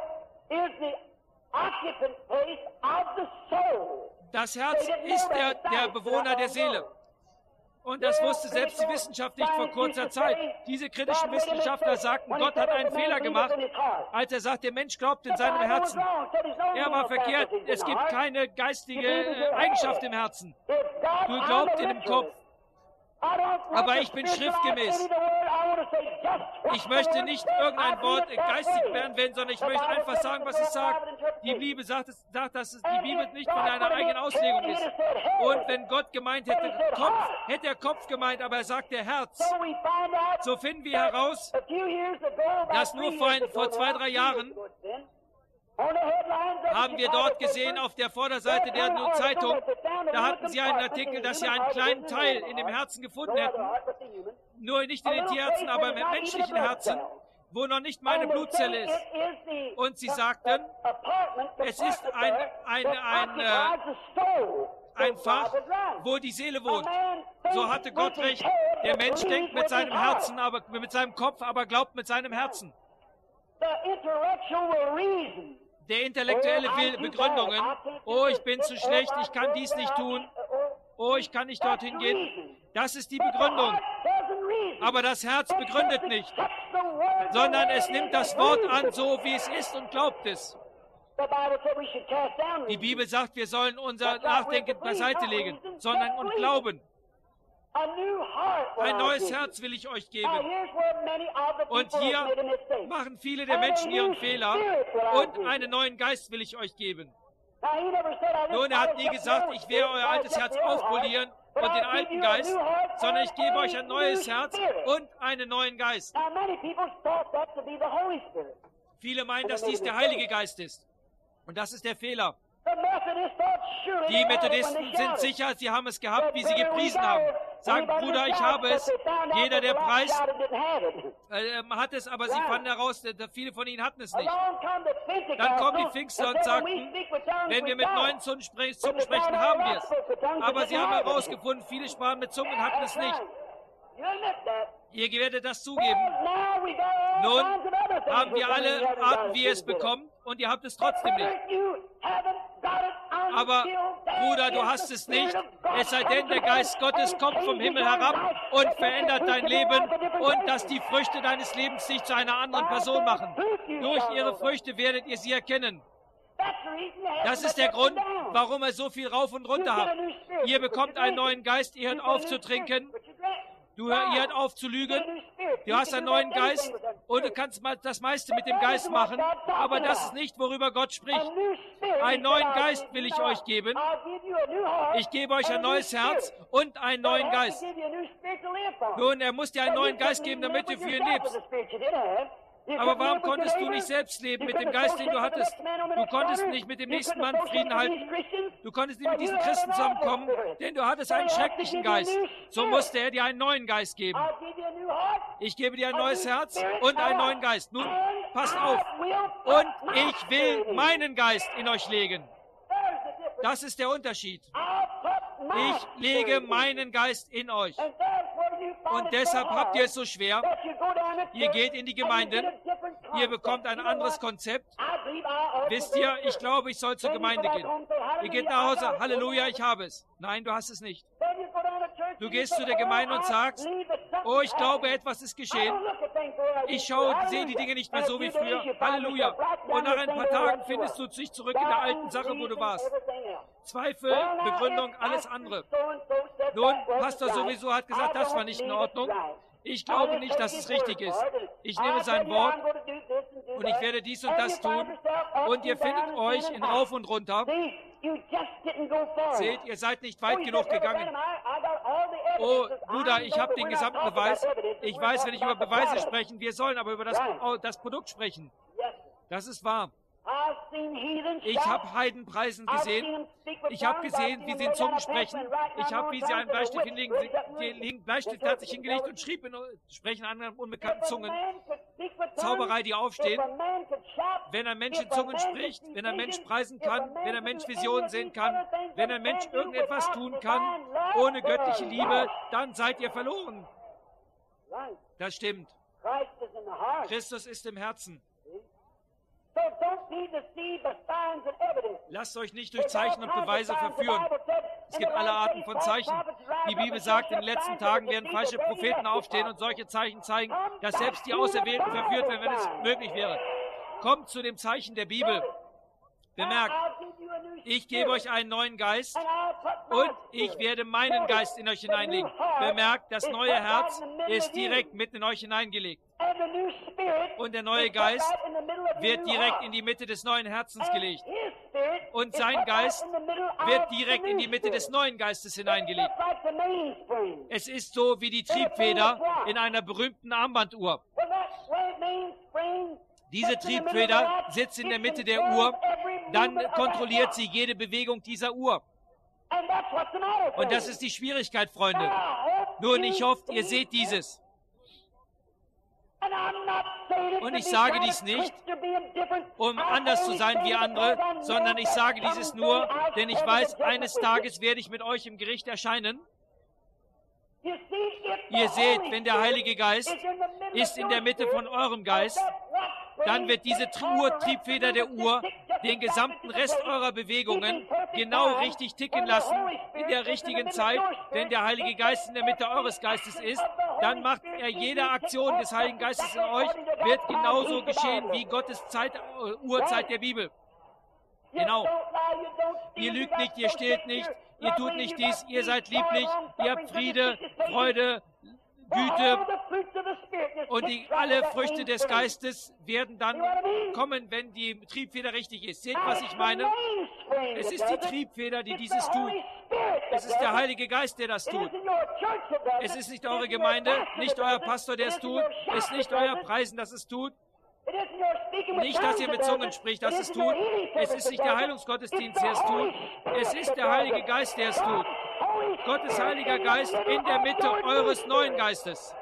Das Herz ist der, der Bewohner der Seele. Und das wusste selbst die Wissenschaft nicht vor kurzer Zeit. Diese kritischen Wissenschaftler sagten, Gott hat einen Fehler gemacht, als er sagt, der Mensch glaubt in seinem Herzen. Er war verkehrt. Es gibt keine geistige Eigenschaft im Herzen. Du glaubst in dem Kopf. Aber ich bin schriftgemäß. Ich möchte nicht irgendein Wort geistig werden, sondern ich möchte einfach sagen, was es sagt. Die Bibel sagt, es, sagt, dass es die Bibel nicht von einer eigenen Auslegung ist. Und wenn Gott gemeint hätte, Kopf, hätte er Kopf gemeint, aber er sagt der Herz. So finden wir heraus, dass nur vor, ein, vor zwei, drei Jahren haben wir dort gesehen auf der Vorderseite der Zeitung, da hatten sie einen Artikel, dass sie einen kleinen Teil in dem Herzen gefunden hätten, nur nicht in den Tierherzen, aber im menschlichen Herzen, wo noch nicht meine Blutzelle ist. Und sie sagten, es ist ein, ein, ein, äh, ein Fach, wo die Seele wohnt. So hatte Gott recht. Der Mensch denkt mit seinem Herzen, aber mit seinem Kopf, aber glaubt mit seinem Herzen. Der Intellektuelle will Begründungen. Oh, ich bin zu schlecht, ich kann dies nicht tun. Oh, ich kann nicht dorthin gehen. Das ist die Begründung. Aber das Herz begründet nicht, sondern es nimmt das Wort an, so wie es ist und glaubt es. Die Bibel sagt, wir sollen unser Nachdenken beiseite legen, sondern und glauben. Ein neues Herz will ich euch geben. Und hier machen viele der Menschen ihren Fehler. Und einen neuen Geist will ich euch geben. Nun, er hat nie gesagt, ich werde euer altes Herz aufpolieren und den alten Geist, sondern ich gebe euch ein neues Herz und einen neuen Geist. Viele meinen, dass dies der Heilige Geist ist. Und das ist der Fehler. Die Methodisten sind sicher, sie haben es gehabt, wie sie gepriesen haben. Sagen, Bruder, ich habe es. Jeder, der preist, äh, hat es, aber sie fanden heraus, viele von ihnen hatten es nicht. Dann kommen die Pfingster und sagten, wenn wir mit neuen Zungen sprechen, haben wir es. Aber sie haben herausgefunden, viele sprachen mit Zungen und hatten es nicht. Ihr werdet das zugeben. Nun haben wir alle Arten, wie ihr es bekommt, und ihr habt es trotzdem nicht. Aber, Bruder, du hast es nicht, es sei denn, der Geist Gottes kommt vom Himmel herab und verändert dein Leben und dass die Früchte deines Lebens sich zu einer anderen Person machen. Durch ihre Früchte werdet ihr sie erkennen. Das ist der Grund, warum er so viel rauf und runter hat. Ihr bekommt einen neuen Geist, ihr hört auf zu trinken. Du ihr hört auf zu lügen, du hast einen neuen Geist und du kannst das meiste mit dem Geist machen, aber das ist nicht, worüber Gott spricht. Einen neuen Geist will ich euch geben. Ich gebe euch ein neues Herz und einen neuen Geist. Nun, er muss dir einen neuen Geist geben, damit du für ihn lebst. Aber warum konntest du nicht selbst leben mit dem Geist, den du hattest? Du konntest nicht mit dem nächsten Mann Frieden halten. Du konntest nicht mit diesen Christen zusammenkommen, denn du hattest einen schrecklichen Geist. So musste er dir einen neuen Geist geben. Ich gebe dir ein neues Herz und einen neuen Geist. Nun, passt auf. Und ich will meinen Geist in euch legen. Das ist der Unterschied. Ich lege meinen Geist in euch. Und deshalb habt ihr es so schwer. Ihr geht in die Gemeinden, ihr bekommt ein anderes Konzept. Wisst ihr, ich glaube, ich soll zur Gemeinde gehen. Ihr geht nach Hause, Halleluja, ich habe es. Nein, du hast es nicht. Du gehst zu der Gemeinde und sagst, oh, ich glaube, etwas ist geschehen. Ich schaue, sehe die Dinge nicht mehr so wie früher. Halleluja. Und nach ein paar Tagen findest du dich zurück in der alten Sache, wo du warst. Zweifel, Begründung, alles andere. Nun, Pastor sowieso hat gesagt, das war nicht in Ordnung. Ich glaube nicht, dass es richtig ist. Ich nehme sein Wort und ich werde dies und das tun. Und ihr findet euch in Rauf und Runter. Seht, ihr seid nicht weit genug gegangen. Oh, Bruder, ich habe den gesamten Beweis. Ich weiß, wenn ich über Beweise sprechen, wir sollen aber über das, oh, das Produkt sprechen. Das ist wahr. Ich habe Heidenpreisen gesehen. Ich habe gesehen, wie sie in Zungen sprechen. Ich habe, wie sie einen Bleistift hinlegen. Der Bleistift hat sich hingelegt und schrieb in sprechen anderen unbekannten Zungen. Zauberei, die aufstehen. Wenn ein Mensch in Zungen spricht, wenn ein Mensch preisen kann, wenn ein Mensch Visionen sehen kann, wenn ein Mensch irgendetwas tun kann, ohne göttliche Liebe, dann seid ihr verloren. Das stimmt. Christus ist im Herzen. Lasst euch nicht durch Zeichen und Beweise verführen. Es gibt alle Arten von Zeichen. Die Bibel sagt, in den letzten Tagen werden falsche Propheten aufstehen und solche Zeichen zeigen, dass selbst die Auserwählten verführt werden, wenn es möglich wäre. Kommt zu dem Zeichen der Bibel. Bemerkt, ich gebe euch einen neuen Geist und ich werde meinen Geist in euch hineinlegen. Bemerkt, das neue Herz ist direkt mitten in euch hineingelegt. Und der neue Geist wird direkt in die Mitte des neuen Herzens gelegt. Und sein Geist wird direkt in die Mitte des neuen Geistes hineingelegt. Es ist so wie die Triebfeder in einer berühmten Armbanduhr. Diese Triebfeder sitzt in der Mitte der Uhr, dann kontrolliert sie jede Bewegung dieser Uhr. Und das ist die Schwierigkeit, Freunde. Nun, ich hoffe, ihr seht dieses. Und ich sage dies nicht, um anders zu sein wie andere, sondern ich sage dieses nur, denn ich weiß, eines Tages werde ich mit euch im Gericht erscheinen. Ihr seht, wenn der Heilige Geist ist in der Mitte von eurem Geist, dann wird diese Uhr, Triebfeder der Uhr den gesamten Rest eurer Bewegungen genau richtig ticken lassen, in der richtigen Zeit. Wenn der Heilige Geist in der Mitte eures Geistes ist, dann macht er jede Aktion des Heiligen Geistes in euch, wird genauso geschehen wie Gottes Zeit, uh, Uhrzeit der Bibel. Genau. Ihr lügt nicht, ihr stehlt nicht, ihr tut nicht dies, ihr seid lieblich, ihr habt Friede, Freude, Güte und die, alle Früchte des Geistes werden dann kommen, wenn die Triebfeder richtig ist. Seht, was ich meine? Es ist die Triebfeder, die dieses tut. Es ist der Heilige Geist, der das tut. Es ist nicht eure Gemeinde, nicht euer Pastor, der es tut. Es ist nicht euer Preisen, das es tut. Nicht, dass ihr mit Zungen spricht, dass es tut. Es ist nicht der Heilungsgottesdienst, der es tut. Es ist der Heilige Geist, der es tut. Gottes Heiliger Geist in der Mitte eures neuen Geistes.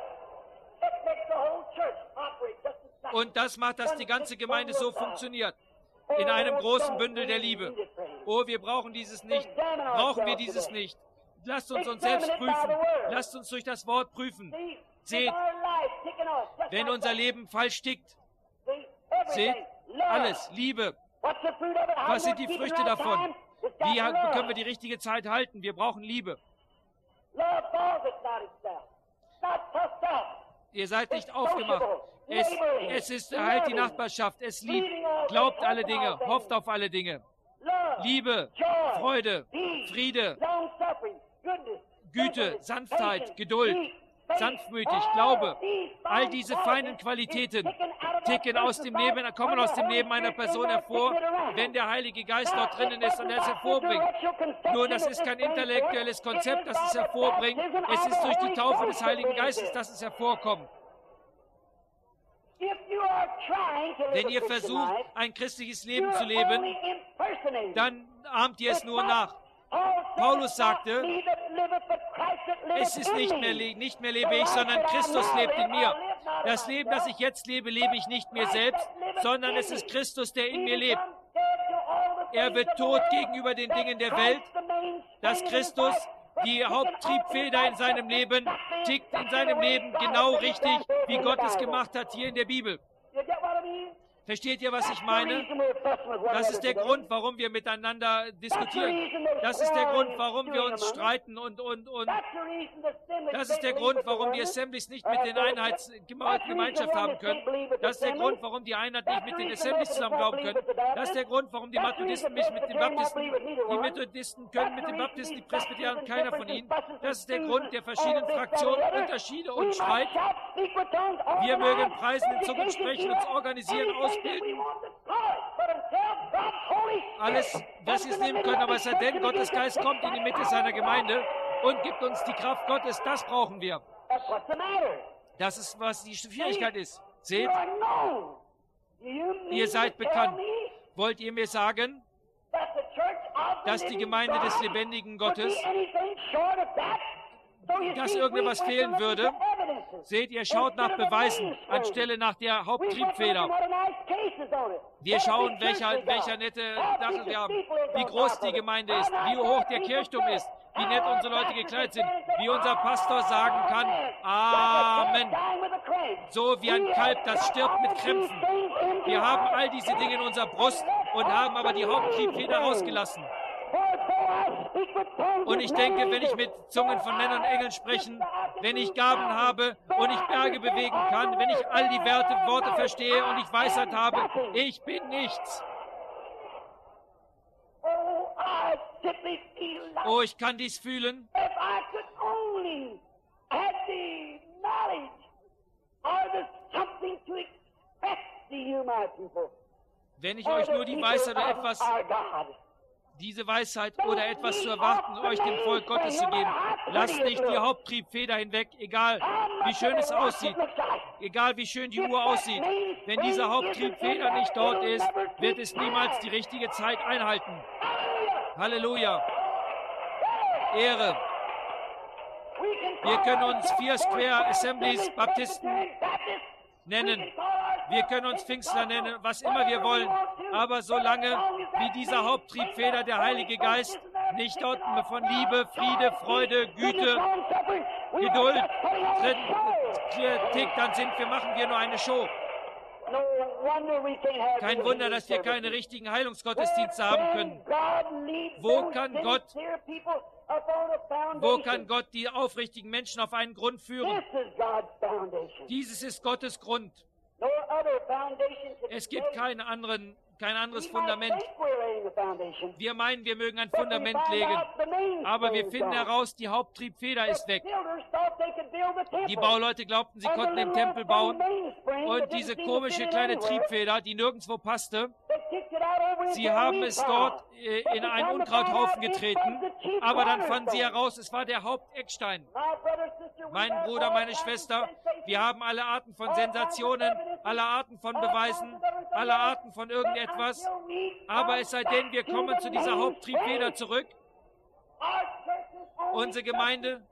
Und das macht, dass die ganze Gemeinde so funktioniert. In einem großen Bündel der Liebe. Oh, wir brauchen dieses nicht. Brauchen wir dieses nicht. Lasst uns uns selbst prüfen. Lasst uns durch das Wort prüfen. Seht, wenn unser Leben falsch tickt. Seht, alles, Liebe. Was sind die Früchte davon? Wie können wir die richtige Zeit halten? Wir brauchen Liebe. Ihr seid nicht aufgemacht. Es, es ist, erhält die Nachbarschaft. Es liebt, glaubt alle Dinge, hofft auf alle Dinge. Liebe, Freude, Friede, Güte, Sanftheit, Geduld, sanftmütig, Glaube. All diese feinen Qualitäten ticken aus dem Leben, kommen aus dem Leben einer Person hervor, wenn der Heilige Geist dort drinnen ist und er es hervorbringt. Nur, das ist kein intellektuelles Konzept, das es hervorbringt. Es ist durch die Taufe des Heiligen Geistes, dass es hervorkommt. Wenn ihr versucht, ein christliches Leben zu leben, dann ahmt ihr es nur nach. Paulus sagte, es ist nicht mehr, nicht mehr lebe ich, sondern Christus lebt in mir. Das Leben, das ich jetzt lebe, lebe ich nicht mir selbst, sondern es ist Christus, der in mir lebt. Er wird tot gegenüber den Dingen der Welt, dass Christus, die Haupttriebfeder in seinem Leben, tickt in seinem Leben genau richtig, wie Gott es gemacht hat hier in der Bibel. Versteht ihr, was ich meine? Das ist der Grund, warum wir miteinander diskutieren. Das ist der Grund, warum wir uns streiten und, und, und. Das ist der Grund, warum die Assemblies nicht mit den Einheitsgemeinschaft haben können. Das ist der Grund, warum die Einheit nicht mit den Assemblies zusammen glauben können. Das ist der Grund, warum die Methodisten nicht mit den Baptisten, die Methodisten können mit den Baptisten, die Presbyterianer, keiner von ihnen. Das ist der Grund der verschiedenen Fraktionen, Unterschiede und Streit. Wir mögen preisen, in Zungen sprechen, uns organisieren, ausbilden. alles, was sie es nehmen können, aber es sei denn, Gottes Geist kommt in die Mitte seiner Gemeinde und gibt uns die Kraft Gottes, das brauchen wir. Das ist, was die Schwierigkeit ist. Seht, ihr seid bekannt. Wollt ihr mir sagen, dass die Gemeinde des lebendigen Gottes, dass irgendetwas fehlen würde? Seht, ihr schaut nach Beweisen, anstelle nach der Haupttriebfeder. Wir schauen, welcher, welcher nette Sache wir haben, wie groß die Gemeinde ist, wie hoch der Kirchturm ist, wie nett unsere Leute gekleidet sind, wie unser Pastor sagen kann, Amen. So wie ein Kalb, das stirbt mit Krämpfen. Wir haben all diese Dinge in unserer Brust und haben aber die Haupttriebfeder rausgelassen. Und ich denke, wenn ich mit Zungen von Männern und Engeln sprechen, wenn ich Gaben habe und ich Berge bewegen kann, wenn ich all die Werte, Worte verstehe und ich Weisheit habe, ich bin nichts. Oh, ich kann dies fühlen. Wenn ich euch nur die Weisheit oder etwas, diese Weisheit oder etwas zu erwarten, euch dem Volk Gottes zu geben, lasst nicht die Haupttriebfeder hinweg, egal wie schön es aussieht, egal wie schön die Uhr aussieht. Wenn diese Haupttriebfeder nicht dort ist, wird es niemals die richtige Zeit einhalten. Halleluja. Ehre. Wir können uns vier Square Assemblies Baptisten nennen. Wir können uns Pfingstler nennen, was immer wir wollen. Aber solange wie dieser Haupttriebfeder, der Heilige Geist, nicht dort von Liebe, Friede, Freude, Güte, Geduld tickt, dann sind wir, machen wir nur eine Show. Kein Wunder, dass wir keine richtigen Heilungsgottesdienste haben können. Wo kann Gott, wo kann Gott die aufrichtigen Menschen auf einen Grund führen? Dieses ist Gottes Grund. Es gibt keinen anderen, kein anderes Fundament. Wir meinen, wir mögen ein Fundament legen, aber wir finden heraus, die Haupttriebfeder ist weg. Die Bauleute glaubten, sie konnten den Tempel bauen und diese komische kleine Triebfeder, die nirgendwo passte, sie haben es dort in einen Unkrauthaufen getreten, aber dann fanden sie heraus, es war der Haupteckstein. Mein Bruder, meine Schwester, wir haben alle Arten von Sensationen, alle Arten von Beweisen, alle Arten von irgendetwas, aber es sei denn, wir kommen zu dieser Haupttriebfeder zurück. Unsere Gemeinde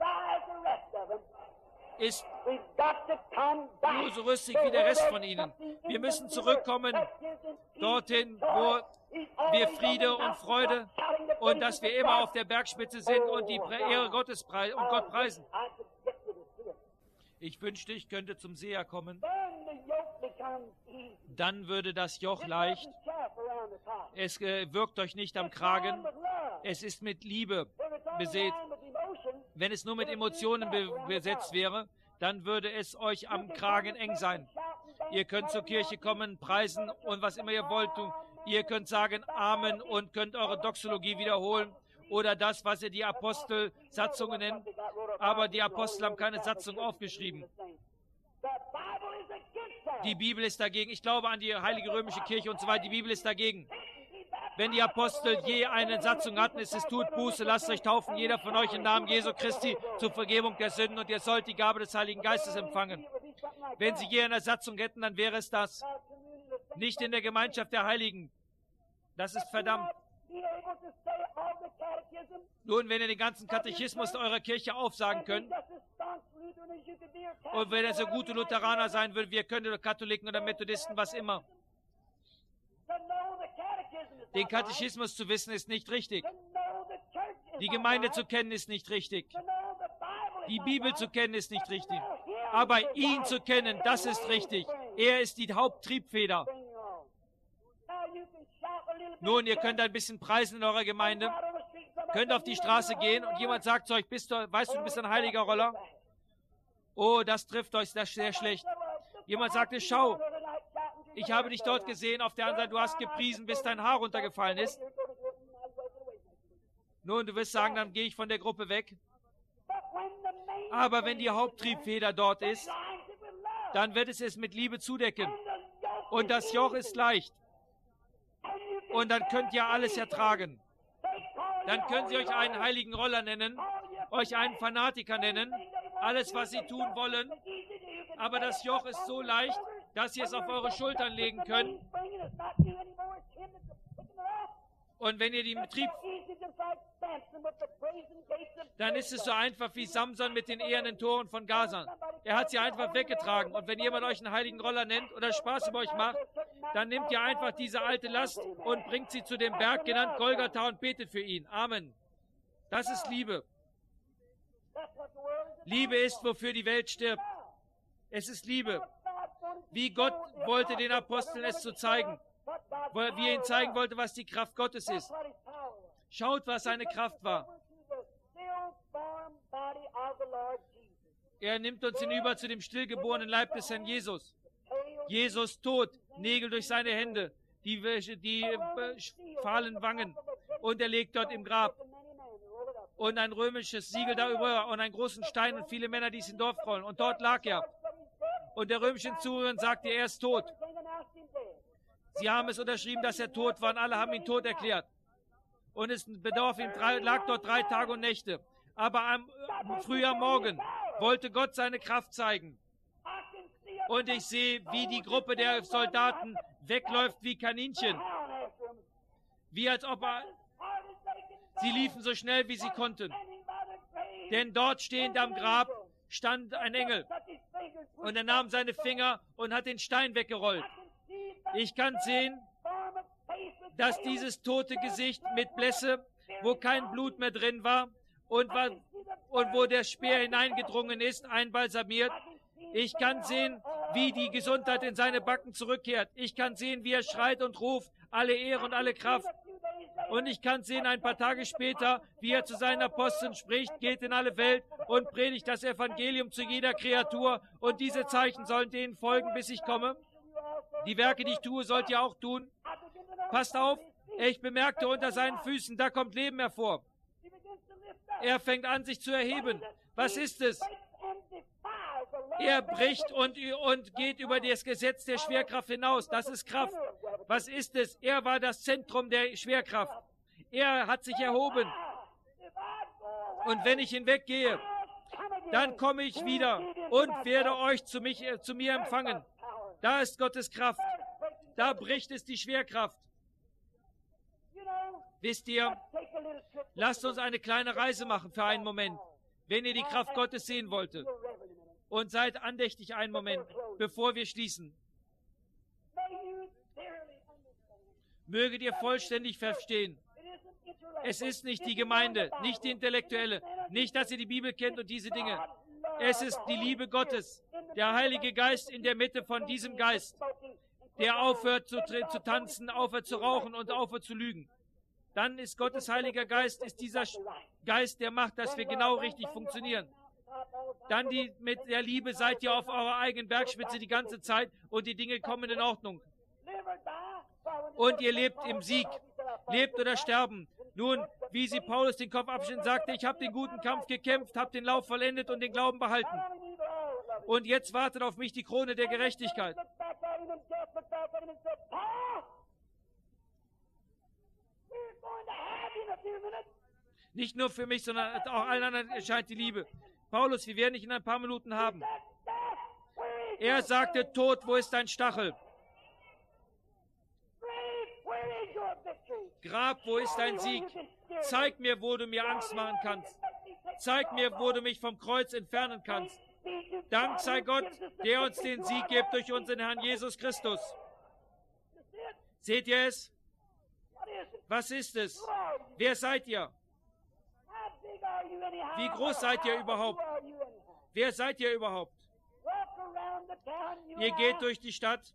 ist nur so rüstig wie der Rest von ihnen. Wir müssen zurückkommen dorthin, wo wir Friede und Freude und dass wir immer auf der Bergspitze sind und die Ehre Gottes preisen und Gott preisen. Ich wünschte, ich könnte zum Seher kommen. Dann würde das Joch leicht. Es äh, wirkt euch nicht am Kragen. Es ist mit Liebe besät. Wenn es nur mit Emotionen be besetzt wäre, dann würde es euch am Kragen eng sein. Ihr könnt zur Kirche kommen, preisen und was immer ihr wollt tun. Ihr könnt sagen Amen und könnt eure Doxologie wiederholen oder das, was ihr die Apostelsatzungen nennt. Aber die Apostel haben keine Satzung aufgeschrieben. Die Bibel ist dagegen. Ich glaube an die Heilige Römische Kirche und so weiter. Die Bibel ist dagegen. Wenn die Apostel je eine Satzung hatten, ist es, tut Buße, lasst euch taufen, jeder von euch im Namen Jesu Christi zur Vergebung der Sünden und ihr sollt die Gabe des Heiligen Geistes empfangen. Wenn sie je eine Satzung hätten, dann wäre es das. Nicht in der Gemeinschaft der Heiligen. Das ist verdammt. Nun, wenn ihr den ganzen Katechismus eurer Kirche aufsagen könnt, und wenn ihr so gute Lutheraner sein würdet, wir können oder Katholiken oder Methodisten, was immer. Den Katechismus zu wissen, ist nicht richtig. Die Gemeinde zu kennen, ist nicht richtig. Die Bibel zu kennen, ist nicht richtig. Aber ihn zu kennen, das ist richtig. Er ist die Haupttriebfeder. Nun, ihr könnt ein bisschen preisen in eurer Gemeinde, könnt auf die Straße gehen und jemand sagt zu euch, bist du, weißt du, du bist ein heiliger Roller? Oh, das trifft euch das sehr schlecht. Jemand sagte, schau, ich habe dich dort gesehen, auf der anderen Seite, du hast gepriesen, bis dein Haar runtergefallen ist. Nun, du wirst sagen, dann gehe ich von der Gruppe weg. Aber wenn die Haupttriebfeder dort ist, dann wird es es mit Liebe zudecken. Und das Joch ist leicht. Und dann könnt ihr alles ertragen. Dann können sie euch einen heiligen Roller nennen, euch einen Fanatiker nennen, alles, was sie tun wollen. Aber das Joch ist so leicht, dass ihr es auf eure Schultern legen könnt. Und wenn ihr den Betrieb, dann ist es so einfach wie Samson mit den ehernen Toren von Gaza. Er hat sie einfach weggetragen. Und wenn jemand euch einen heiligen Roller nennt oder Spaß über euch macht, dann nehmt ihr einfach diese alte Last und bringt sie zu dem Berg, genannt Golgatha, und betet für ihn. Amen. Das ist Liebe. Liebe ist, wofür die Welt stirbt. Es ist Liebe. Wie Gott wollte den Aposteln es zu zeigen. Wie er ihnen zeigen wollte, was die Kraft Gottes ist. Schaut, was seine Kraft war. Er nimmt uns hinüber zu dem stillgeborenen Leib des Herrn Jesus. Jesus tot, Nägel durch seine Hände, die, die äh, fahlen Wangen. Und er liegt dort im Grab. Und ein römisches Siegel darüber und einen großen Stein und viele Männer, die es in Dorf rollen. Und dort lag er. Und der römische Zuhörer sagte, er ist tot. Sie haben es unterschrieben, dass er tot war, und alle haben ihn tot erklärt. Und es bedarf ihm drei, lag dort drei Tage und Nächte. Aber am äh, früher Morgen wollte Gott seine Kraft zeigen. Und ich sehe, wie die Gruppe der Soldaten wegläuft wie Kaninchen. Wie als ob er, sie liefen so schnell, wie sie konnten. Denn dort stehend am Grab stand ein Engel. Und er nahm seine Finger und hat den Stein weggerollt. Ich kann sehen, dass dieses tote Gesicht mit Blässe, wo kein Blut mehr drin war und, war, und wo der Speer hineingedrungen ist, einbalsamiert. Ich kann sehen, wie die Gesundheit in seine Backen zurückkehrt. Ich kann sehen, wie er schreit und ruft, alle Ehre und alle Kraft. Und ich kann sehen, ein paar Tage später, wie er zu seinen Aposteln spricht, geht in alle Welt und predigt das Evangelium zu jeder Kreatur. Und diese Zeichen sollen denen folgen, bis ich komme. Die Werke, die ich tue, sollt ihr auch tun. Passt auf, ich bemerkte unter seinen Füßen, da kommt Leben hervor. Er fängt an, sich zu erheben. Was ist es? Er bricht und, und geht über das Gesetz der Schwerkraft hinaus. Das ist Kraft. Was ist es? Er war das Zentrum der Schwerkraft. Er hat sich erhoben. Und wenn ich hinweggehe, dann komme ich wieder und werde euch zu, mich, äh, zu mir empfangen. Da ist Gottes Kraft. Da bricht es die Schwerkraft. Wisst ihr, lasst uns eine kleine Reise machen für einen Moment, wenn ihr die Kraft Gottes sehen wolltet. Und seid andächtig einen Moment, bevor wir schließen. Möget ihr vollständig verstehen. Es ist nicht die Gemeinde, nicht die Intellektuelle, nicht, dass ihr die Bibel kennt und diese Dinge. Es ist die Liebe Gottes, der Heilige Geist in der Mitte von diesem Geist, der aufhört zu, zu tanzen, aufhört zu rauchen und aufhört zu lügen. Dann ist Gottes Heiliger Geist, ist dieser Geist, der macht, dass wir genau richtig funktionieren. Dann die, mit der Liebe seid ihr auf eurer eigenen Bergspitze die ganze Zeit und die Dinge kommen in Ordnung. Und ihr lebt im Sieg, lebt oder sterben. Nun, wie sie Paulus den Kopf abschnitten, sagte, ich habe den guten Kampf gekämpft, habe den Lauf vollendet und den Glauben behalten. Und jetzt wartet auf mich die Krone der Gerechtigkeit. Nicht nur für mich, sondern auch allen anderen erscheint die Liebe. Paulus, wir werden dich in ein paar Minuten haben. Er sagte, Tod, wo ist dein Stachel? Grab, wo ist dein Sieg? Zeig mir, wo du mir Angst machen kannst. Zeig mir, wo du mich vom Kreuz entfernen kannst. Dank sei Gott, der uns den Sieg gibt durch unseren Herrn Jesus Christus. Seht ihr es? Was ist es? Wer seid ihr? Wie groß seid ihr überhaupt? Wer seid ihr überhaupt? Ihr geht durch die Stadt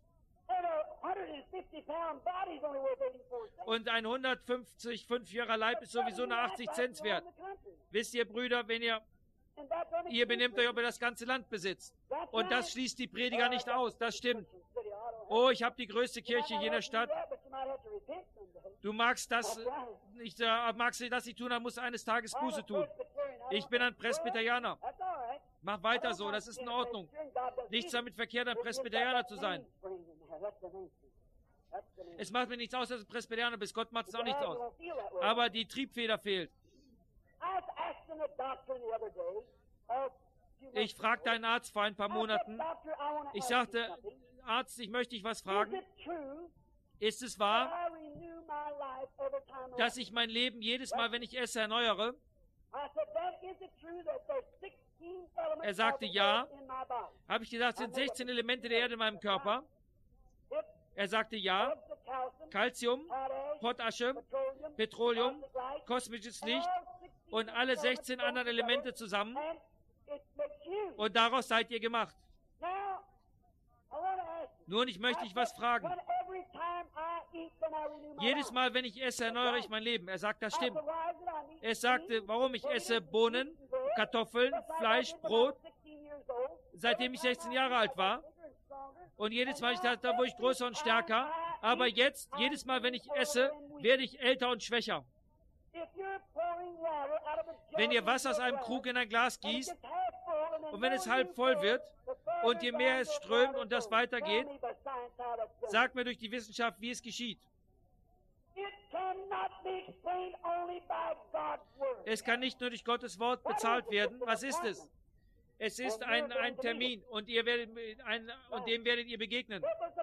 und ein hundertfünfzig fünfjähriger Leib ist sowieso nur achtzig Cent wert. Wisst ihr, Brüder, wenn ihr, ihr benehmt euch, ob ihr das ganze Land besitzt. Und das schließt die Prediger nicht aus, das stimmt. Oh, ich habe die größte Kirche hier in der Stadt. Du magst das nicht, äh, magst du das nicht tun, dann musst du eines Tages Buße tun. Ich bin ein Presbyterianer. Mach weiter so, das ist in Ordnung. Nichts damit verkehrt, ein Presbyterianer zu sein. Es macht mir nichts aus, dass du Presbyterianer bist. Gott macht es auch nichts aus. Aber die Triebfeder fehlt. Ich fragte einen Arzt vor ein paar Monaten. Ich sagte, Arzt, ich möchte dich was fragen. Ist es wahr, dass ich mein Leben jedes Mal, wenn ich esse, erneuere? Er sagte, ja. Habe ich gesagt, es sind sechzehn Elemente der Erde in meinem Körper? Er sagte, ja. Calcium, Potasche, Petroleum, kosmisches Licht und alle sechzehn anderen Elemente zusammen. Und daraus seid ihr gemacht. Nun, ich möchte dich was fragen. Jedes Mal, wenn ich esse, erneuere ich mein Leben. Er sagt, das stimmt. Er sagte, warum ich esse Bohnen, Kartoffeln, Fleisch, Brot, seitdem ich sechzehn Jahre alt war. Und jedes Mal, ich dachte, da wurde ich größer und stärker. Aber jetzt, jedes Mal, wenn ich esse, werde ich älter und schwächer. Wenn ihr Wasser aus einem Krug in ein Glas gießt und wenn es halb voll wird und je mehr es strömt und das weitergeht, sagt mir durch die Wissenschaft, wie es geschieht. Es kann nicht nur durch Gottes Wort bezahlt werden. Was ist es? Es ist ein, ein Termin und, ihr werdet, ein, und dem werdet ihr begegnen.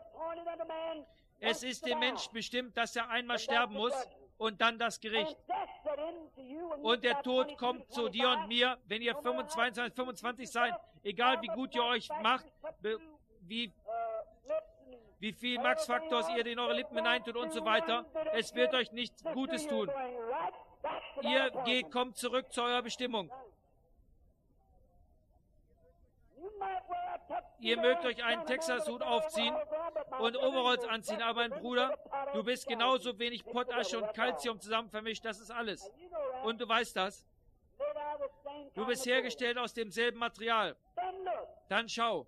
Es ist dem Menschen bestimmt, dass er einmal sterben muss und dann das Gericht. Und der Tod kommt zu dir und mir, wenn ihr fünfundzwanzig, fünfundzwanzig seid, egal wie gut ihr euch macht, wie, wie viel Max-Faktors ihr in eure Lippen hineintut und so weiter, es wird euch nichts Gutes tun. Ihr geht, kommt zurück zu eurer Bestimmung. Ihr mögt euch einen Texas-Hut aufziehen und Overalls anziehen, aber mein Bruder, du bist genauso wenig Potasche und Calcium zusammen vermischt, das ist alles. Und du weißt das. Du bist hergestellt aus demselben Material. Dann schau.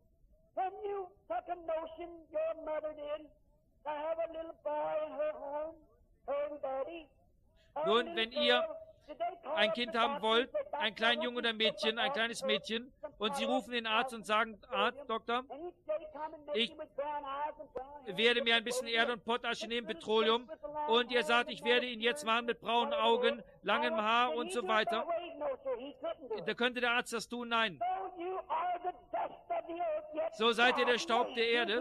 Nun, wenn ihr ein Kind haben wollt, ein kleinen Jungen oder Mädchen, ein kleines Mädchen, und sie rufen den Arzt und sagen, Arzt, Doktor, ich werde mir ein bisschen Erde und Potasche nehmen, Petroleum, und ihr sagt, ich werde ihn jetzt machen mit braunen Augen, langem Haar und so weiter. Da könnte der Arzt das tun? Nein. So seid ihr der Staub der Erde.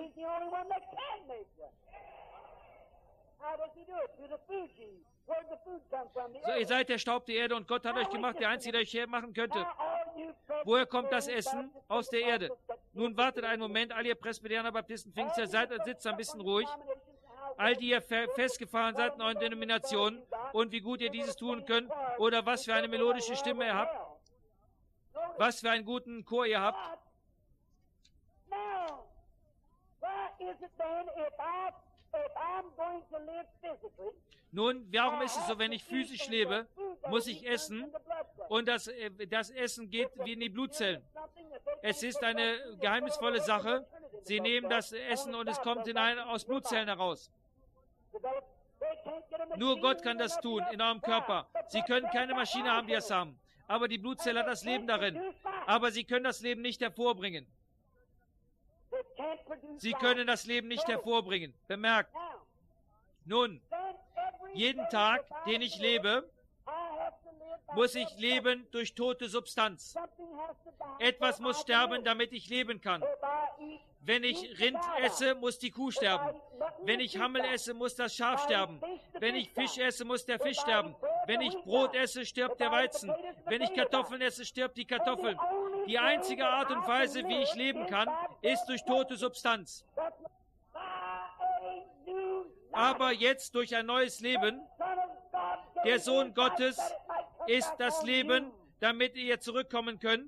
So, ihr seid der Staub der Erde und Gott hat euch gemacht, der Einzige, der euch hermachen könnte. Woher kommt das Essen? Aus der Erde. Nun wartet einen Moment, all ihr Presbyterianer, Baptisten, Pfingster, seid und sitzt ein bisschen ruhig. All die ihr festgefahren seid in euren Denominationen und wie gut ihr dieses tun könnt oder was für eine melodische Stimme ihr habt, was für einen guten Chor ihr habt. Nun, warum ist es so, wenn ich physisch lebe, muss ich essen und das, das Essen geht wie in die Blutzellen. Es ist eine geheimnisvolle Sache. Sie nehmen das Essen und es kommt hinein aus Blutzellen heraus. Nur Gott kann das tun in eurem Körper. Sie können keine Maschine haben, die das haben. Aber die Blutzelle hat das Leben darin. Aber sie können das Leben nicht hervorbringen. Sie können das Leben nicht hervorbringen. Bemerkt. Nun, jeden Tag, den ich lebe, muss ich leben durch tote Substanz. Etwas muss sterben, damit ich leben kann. Wenn ich Rind esse, muss die Kuh sterben. Wenn ich Hammel esse, muss das Schaf sterben. Wenn ich Fisch esse, muss der Fisch sterben. Wenn ich Brot esse, stirbt der Weizen. Wenn ich Kartoffeln esse, stirbt die Kartoffeln. Die einzige Art und Weise, wie ich leben kann, ist durch tote Substanz. Aber jetzt durch ein neues Leben, der Sohn Gottes ist das Leben, damit ihr zurückkommen könnt.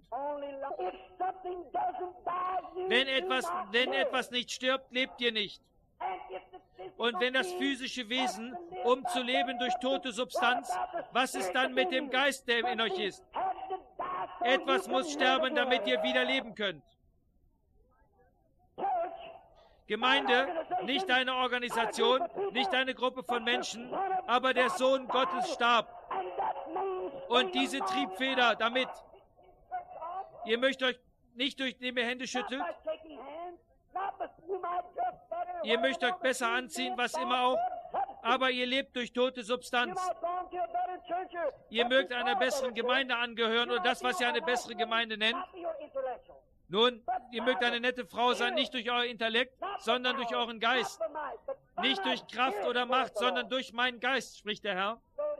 Wenn etwas, wenn etwas nicht stirbt, lebt ihr nicht. Und wenn das physische Wesen, um zu leben durch tote Substanz, was ist dann mit dem Geist, der in euch ist? Etwas muss sterben, damit ihr wieder leben könnt. Gemeinde, nicht eine Organisation, nicht eine Gruppe von Menschen, aber der Sohn Gottes starb. Und diese Triebfeder damit, ihr möchtet euch nicht durch, indem ihr Hände schüttelt, Ihr möchtet euch besser anziehen, was immer auch, aber ihr lebt durch tote Substanz. Ihr mögt einer besseren Gemeinde angehören oder das, was ihr eine bessere Gemeinde nennt. Nun, ihr mögt eine nette Frau sein, nicht durch euer Intellekt, sondern durch euren Geist. Nicht durch Kraft oder Macht, sondern durch meinen Geist, spricht der Herr.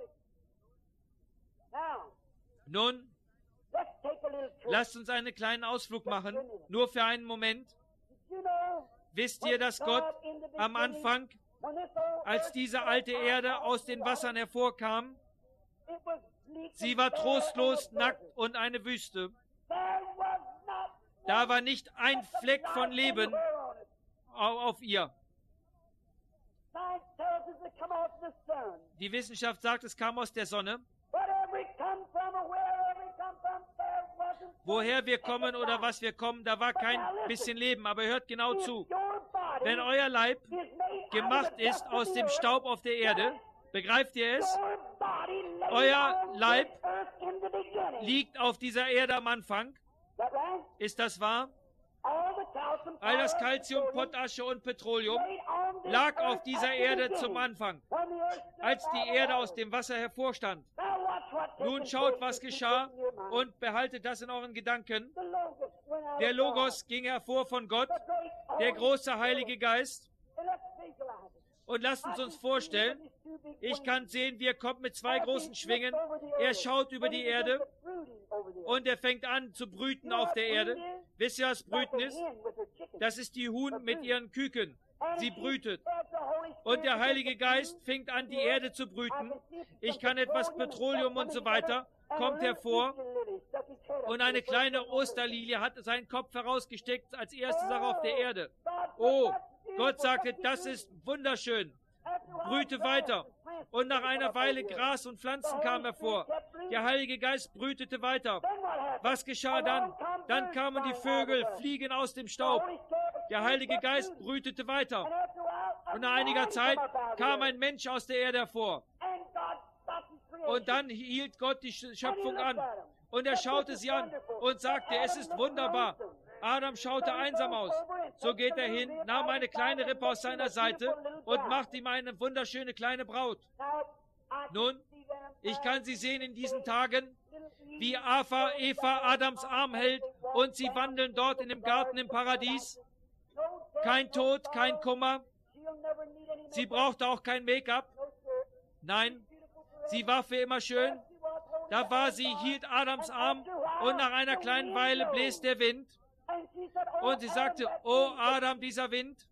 Nun, lasst uns einen kleinen Ausflug machen, nur für einen Moment. Wisst ihr, dass Gott am Anfang, als diese alte Erde aus den Wassern hervorkam, sie war trostlos, nackt und eine Wüste. Da war nicht ein Fleck von Leben auf ihr. Die Wissenschaft sagt, es kam aus der Sonne. Woher wir kommen oder was wir kommen, da war kein bisschen Leben. Aber hört genau zu. Wenn euer Leib gemacht ist aus dem Staub auf der Erde, begreift ihr es? Euer Leib liegt auf dieser Erde am Anfang. Ist das wahr? All das Calcium, Potasche und Petroleum lag auf dieser Erde zum Anfang, als die Erde aus dem Wasser hervorstand. Nun schaut, was geschah und behaltet das in euren Gedanken. Der Logos ging hervor von Gott, der große Heilige Geist. Und lasst uns uns vorstellen, ich kann sehen, wie er kommt mit zwei großen Schwingen. Er schaut über die Erde und er fängt an zu brüten auf der Erde. Wisst ihr, was Brüten ist? Das ist die Huhn mit ihren Küken. Sie brütet. Und der Heilige Geist fängt an, die Erde zu brüten. Ich kann etwas Petroleum und so weiter, kommt hervor. Und eine kleine Osterlilie hat seinen Kopf herausgesteckt als erste Sache auf der Erde. Oh, Gott sagte, das ist wunderschön. Brüte weiter. Und nach einer Weile Gras und Pflanzen kamen hervor. Der Heilige Geist brütete weiter. Was geschah dann? Dann kamen die Vögel, Fliegen aus dem Staub. Der Heilige Geist brütete weiter. Und nach einiger Zeit kam ein Mensch aus der Erde hervor. Und dann hielt Gott die Schöpfung an. Und er schaute sie an und sagte, es ist wunderbar. Adam schaute einsam aus. So geht er hin, nahm eine kleine Rippe aus seiner Seite und macht ihm eine wunderschöne kleine Braut. Nun, ich kann sie sehen in diesen Tagen, wie Eva, Eva Adams Arm hält und sie wandeln dort in dem Garten im Paradies. Kein Tod, kein Kummer. Sie brauchte auch kein Make-up. Nein, sie war für immer schön. Da war sie, hielt Adams Arm und nach einer kleinen Weile bläst der Wind. Und sie sagte, oh Adam, dieser Wind.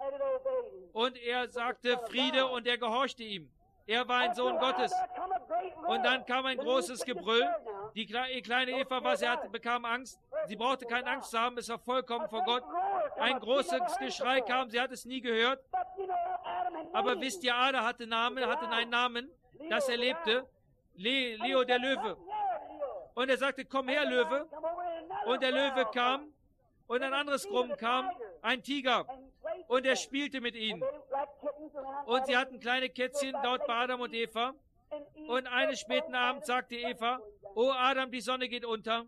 Und er sagte Friede und er gehorchte ihm. Er war ein Sohn Gottes. Und dann kam ein großes Gebrüll. Die kleine Eva, was sie hatte, bekam Angst. Sie brauchte keine Angst zu haben, es war vollkommen vor Gott. Ein großes Geschrei kam, sie hat es nie gehört. Aber wisst ihr, Adam hatte Namen, hatte einen Namen, dass er lebte. Le Leo der Löwe. Und er sagte, komm her, Löwe. Und der Löwe kam. Und ein anderes Gruppen kam, ein Tiger. Und er spielte mit ihnen. Und sie hatten kleine Kätzchen dort bei Adam und Eva. Und eines späten Abends sagte Eva, oh Adam, die Sonne geht unter.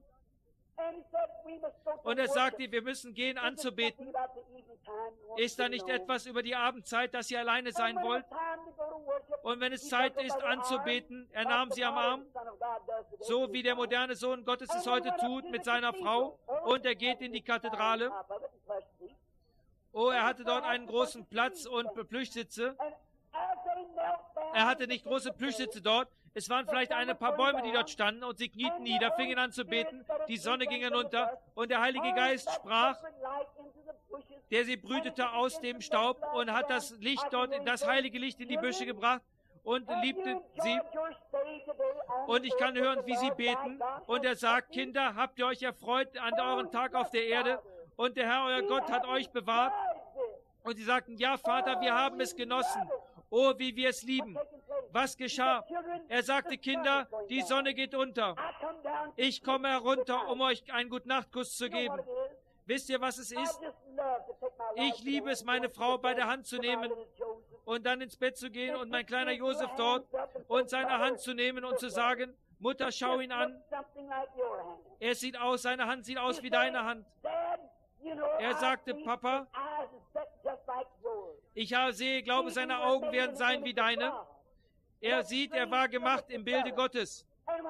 Und er sagte, wir müssen gehen anzubeten. Ist da nicht etwas über die Abendzeit, dass ihr alleine sein wollt? Und wenn es Zeit ist anzubeten, er nahm sie am Arm, so wie der moderne Sohn Gottes es heute tut mit seiner Frau, und er geht in die Kathedrale. Oh, er hatte dort einen großen Platz und Plüschsitze. Er hatte nicht große Plüschsitze dort. Es waren vielleicht ein paar Bäume, die dort standen, und sie knieten nieder, fingen an zu beten. Die Sonne ging hinunter, und der Heilige Geist sprach, der sie brütete aus dem Staub und hat das Licht dort, das heilige Licht in die Büsche gebracht und liebte sie. Und ich kann hören, wie sie beten. Und er sagt, Kinder, habt ihr euch erfreut an euren Tag auf der Erde? Und der Herr, euer Gott, hat euch bewahrt. Und sie sagten, ja, Vater, wir haben es genossen. Oh, wie wir es lieben. Was geschah? Er sagte, Kinder, die Sonne geht unter. Ich komme herunter, um euch einen Gute-Nacht-Kuss zu geben. Wisst ihr, was es ist? Ich liebe es, meine Frau bei der Hand zu nehmen und dann ins Bett zu gehen und mein kleiner Josef dort und seine Hand zu nehmen und zu sagen, Mutter, schau ihn an. Er sieht aus, seine Hand sieht aus wie deine Hand. Er sagte, Papa, Ich sehe, glaube, seine Augen werden sein wie deine. Er sieht, er war gemacht im Bilde Gottes.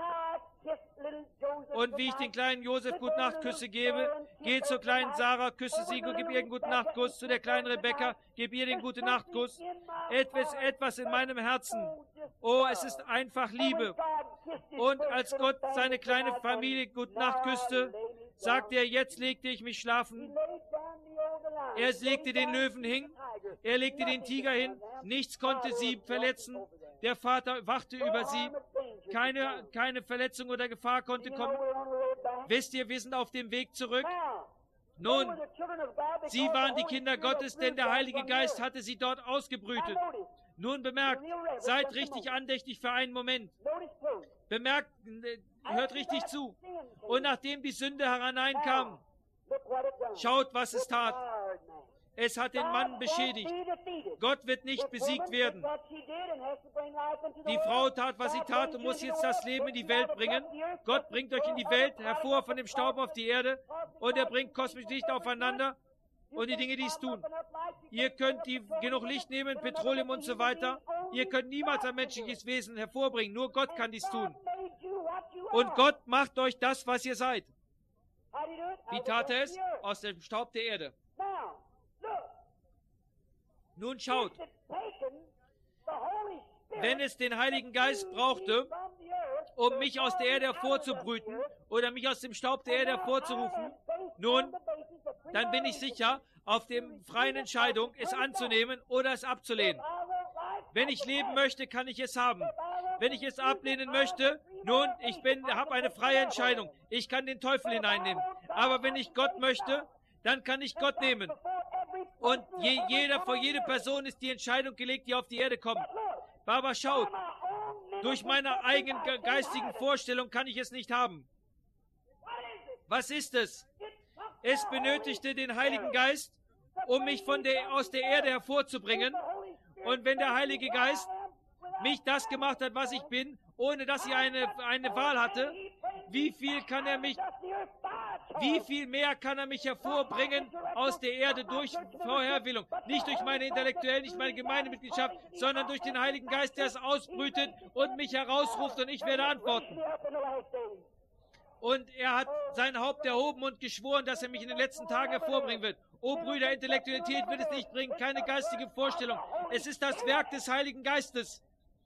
Und wie ich den kleinen Josef Gute-Nacht-Küsse gebe, geh zur kleinen Sarah, küsse sie, gib ihr einen Gute-Nacht-Kuss, zu der kleinen Rebecca, gib ihr den Gute-Nacht-Kuss. Etwas, etwas in meinem Herzen. Oh, es ist einfach Liebe. Und als Gott seine kleine Familie Gute-Nacht küsste, sagte er, jetzt legte ich mich schlafen. Er legte den Löwen hin, er legte den Tiger hin, nichts konnte sie verletzen. Der Vater wachte über sie, keine, keine Verletzung oder Gefahr konnte kommen. Wisst ihr, wir sind auf dem Weg zurück. Nun, sie waren die Kinder Gottes, denn der Heilige Geist hatte sie dort ausgebrütet. Nun bemerkt, seid richtig andächtig für einen Moment. Bemerkt, hört richtig zu. Und nachdem die Sünde hereinkam, schaut, was es tat. Es hat den Mann beschädigt. Gott wird nicht besiegt werden. Die Frau tat, was sie tat und muss jetzt das Leben in die Welt bringen. Gott bringt euch in die Welt hervor von dem Staub auf die Erde und er bringt kosmisches Licht aufeinander und die Dinge, die es tun. Ihr könnt die, genug Licht nehmen, Petroleum und so weiter. Ihr könnt niemals ein menschliches Wesen hervorbringen. Nur Gott kann dies tun. Und Gott macht euch das, was ihr seid. Wie tat er es? Aus dem Staub der Erde. Nun schaut, wenn es den Heiligen Geist brauchte, um mich aus der Erde hervorzubrüten oder mich aus dem Staub der Erde hervorzurufen, nun, dann bin ich sicher, auf der freien Entscheidung, es anzunehmen oder es abzulehnen. Wenn ich leben möchte, kann ich es haben. Wenn ich es ablehnen möchte, nun, ich bin, habe eine freie Entscheidung. Ich kann den Teufel hineinnehmen. Aber wenn ich Gott möchte, dann kann ich Gott nehmen. Und je, jeder, vor jede Person ist die Entscheidung gelegt, die auf die Erde kommt. Aber schaut, durch meine eigenen geistigen Vorstellung kann ich es nicht haben. Was ist es? Es benötigte den Heiligen Geist, um mich von der, aus der Erde hervorzubringen. Und wenn der Heilige Geist mich das gemacht hat, was ich bin, ohne dass ich eine, eine Wahl hatte, wie viel kann er mich, wie viel mehr kann er mich hervorbringen aus der Erde durch Vorherwillung? Nicht durch meine intellektuelle, nicht meine Gemeindemitgliedschaft, sondern durch den Heiligen Geist, der es ausbrütet und mich herausruft und ich werde antworten. Und er hat sein Haupt erhoben und geschworen, dass er mich in den letzten Tagen hervorbringen wird. O Brüder, Intellektualität wird es nicht bringen, keine geistige Vorstellung. Es ist das Werk des Heiligen Geistes,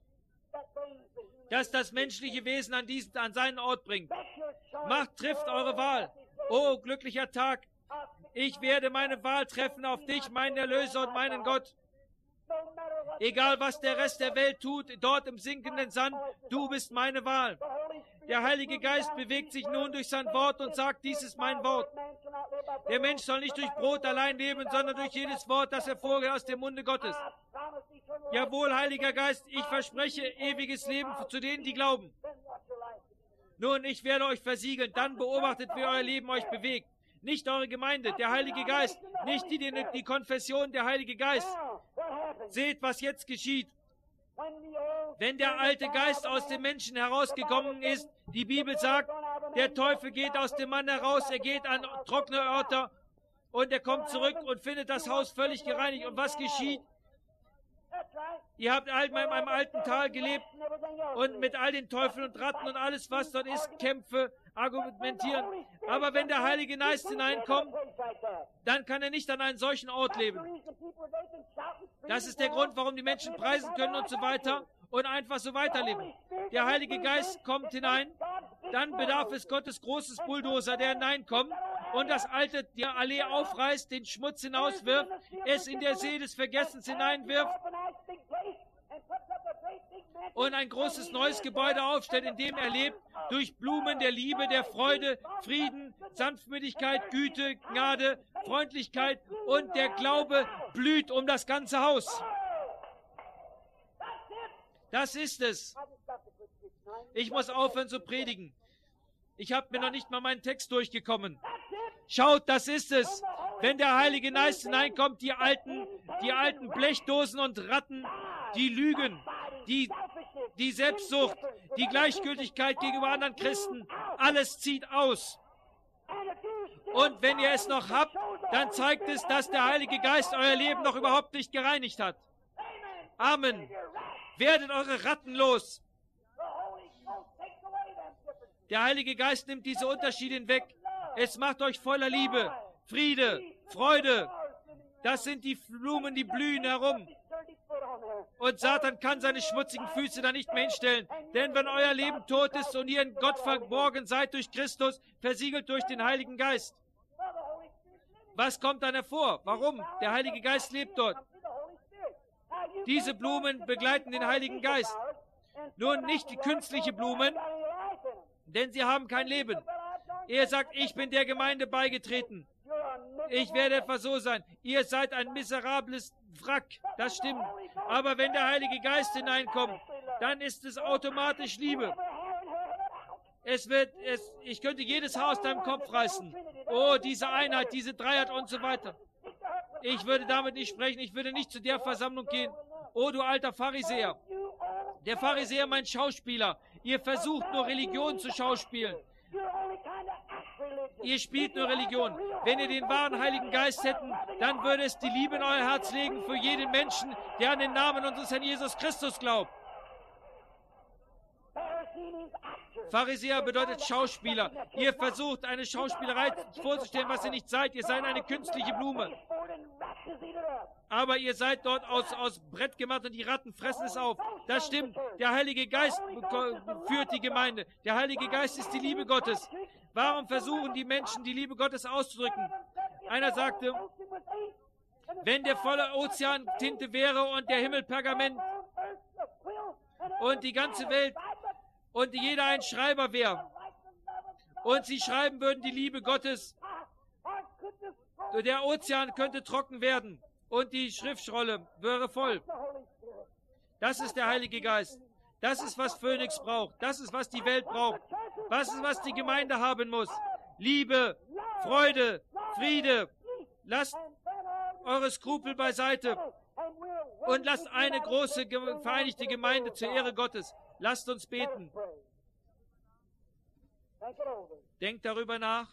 das das menschliche Wesen an, diesen, an seinen Ort bringt. Macht, trifft eure Wahl. Oh, glücklicher Tag. Ich werde meine Wahl treffen auf dich, meinen Erlöser und meinen Gott. Egal, was der Rest der Welt tut, dort im sinkenden Sand, du bist meine Wahl. Der Heilige Geist bewegt sich nun durch sein Wort und sagt, dies ist mein Wort. Der Mensch soll nicht durch Brot allein leben, sondern durch jedes Wort, das hervorgeht aus dem Munde Gottes. Jawohl, Heiliger Geist, ich verspreche ewiges Leben zu denen, die glauben. Nun, ich werde euch versiegeln, dann beobachtet, wie euer Leben euch bewegt. Nicht eure Gemeinde, der Heilige Geist, nicht die, die, die Konfession, der Heilige Geist. Seht, was jetzt geschieht. Wenn der alte Geist aus dem Menschen herausgekommen ist, die Bibel sagt, der Teufel geht aus dem Mann heraus, er geht an trockene Örter und er kommt zurück und findet das Haus völlig gereinigt. Und was geschieht? Ihr habt in einem alten Tal gelebt und mit all den Teufeln und Ratten und alles, was dort ist, Kämpfe, argumentieren. Aber wenn der Heilige Geist hineinkommt, dann kann er nicht an einem solchen Ort leben. Das ist der Grund, warum die Menschen preisen können und so weiter und einfach so weiterleben. Der Heilige Geist kommt hinein, dann bedarf es Gottes großes Bulldozer, der hineinkommt und das alte, die Allee aufreißt, den Schmutz hinauswirft, es in der See des Vergessens hineinwirft und ein großes neues Gebäude aufstellt, in dem er lebt, durch Blumen der Liebe, der Freude, Frieden, Sanftmütigkeit, Güte, Gnade, Freundlichkeit und der Glaube blüht um das ganze Haus. Das ist es. Ich muss aufhören zu predigen. Ich habe mir noch nicht mal meinen Text durchgekommen. Schaut, das ist es. Wenn der Heilige Geist hineinkommt, die alten, die alten Blechdosen und Ratten, die Lügen, die, die Selbstsucht, die Gleichgültigkeit gegenüber anderen Christen, alles zieht aus. Und wenn ihr es noch habt, dann zeigt es, dass der Heilige Geist euer Leben noch überhaupt nicht gereinigt hat. Amen. Werdet eure Ratten los. Der Heilige Geist nimmt diese Unterschiede hinweg. Es macht euch voller Liebe, Friede, Freude. Das sind die Blumen, die blühen herum. Und Satan kann seine schmutzigen Füße da nicht mehr hinstellen. Denn wenn euer Leben tot ist und ihr in Gott verborgen seid durch Christus, versiegelt durch den Heiligen Geist, was kommt dann hervor? Warum? Der Heilige Geist lebt dort. Diese Blumen begleiten den Heiligen Geist. Nun nicht die künstlichen Blumen, denn sie haben kein Leben. Er sagt, ich bin der Gemeinde beigetreten. Ich werde etwa so sein. Ihr seid ein miserables Wrack. Das stimmt. Aber wenn der Heilige Geist hineinkommt, dann ist es automatisch Liebe. Es wird, es, ich könnte jedes Haar aus deinem Kopf reißen. Oh, diese Einheit, diese Dreiheit und so weiter. Ich würde damit nicht sprechen. Ich würde nicht zu der Versammlung gehen. Oh, du alter Pharisäer. Der Pharisäer meint Schauspieler. Ihr versucht nur Religion zu schauspielen. Ihr spielt nur Religion. Wenn ihr den wahren Heiligen Geist hätten, dann würde es die Liebe in euer Herz legen für jeden Menschen, der an den Namen unseres Herrn Jesus Christus glaubt. Pharisäer bedeutet Schauspieler. Ihr versucht, eine Schauspielerei vorzustellen, was ihr nicht seid. Ihr seid eine künstliche Blume. Aber ihr seid dort aus, aus Brett gemacht und die Ratten fressen es auf. Das stimmt. Der Heilige Geist führt die Gemeinde. Der Heilige Geist ist die Liebe Gottes. Warum versuchen die Menschen, die Liebe Gottes auszudrücken? Einer sagte, wenn der volle Ozean Tinte wäre und der Himmel Pergament und die ganze Welt und jeder ein Schreiber wäre und sie schreiben würden die Liebe Gottes, der Ozean könnte trocken werden und die Schriftrolle wäre voll. Das ist der Heilige Geist. Das ist, was Phoenix braucht. Das ist, was die Welt braucht. Das ist, was die Gemeinde haben muss. Liebe, Freude, Friede. Lasst eure Skrupel beiseite und lasst eine große vereinigte Gemeinde zur Ehre Gottes. Lasst uns beten. Denkt darüber nach.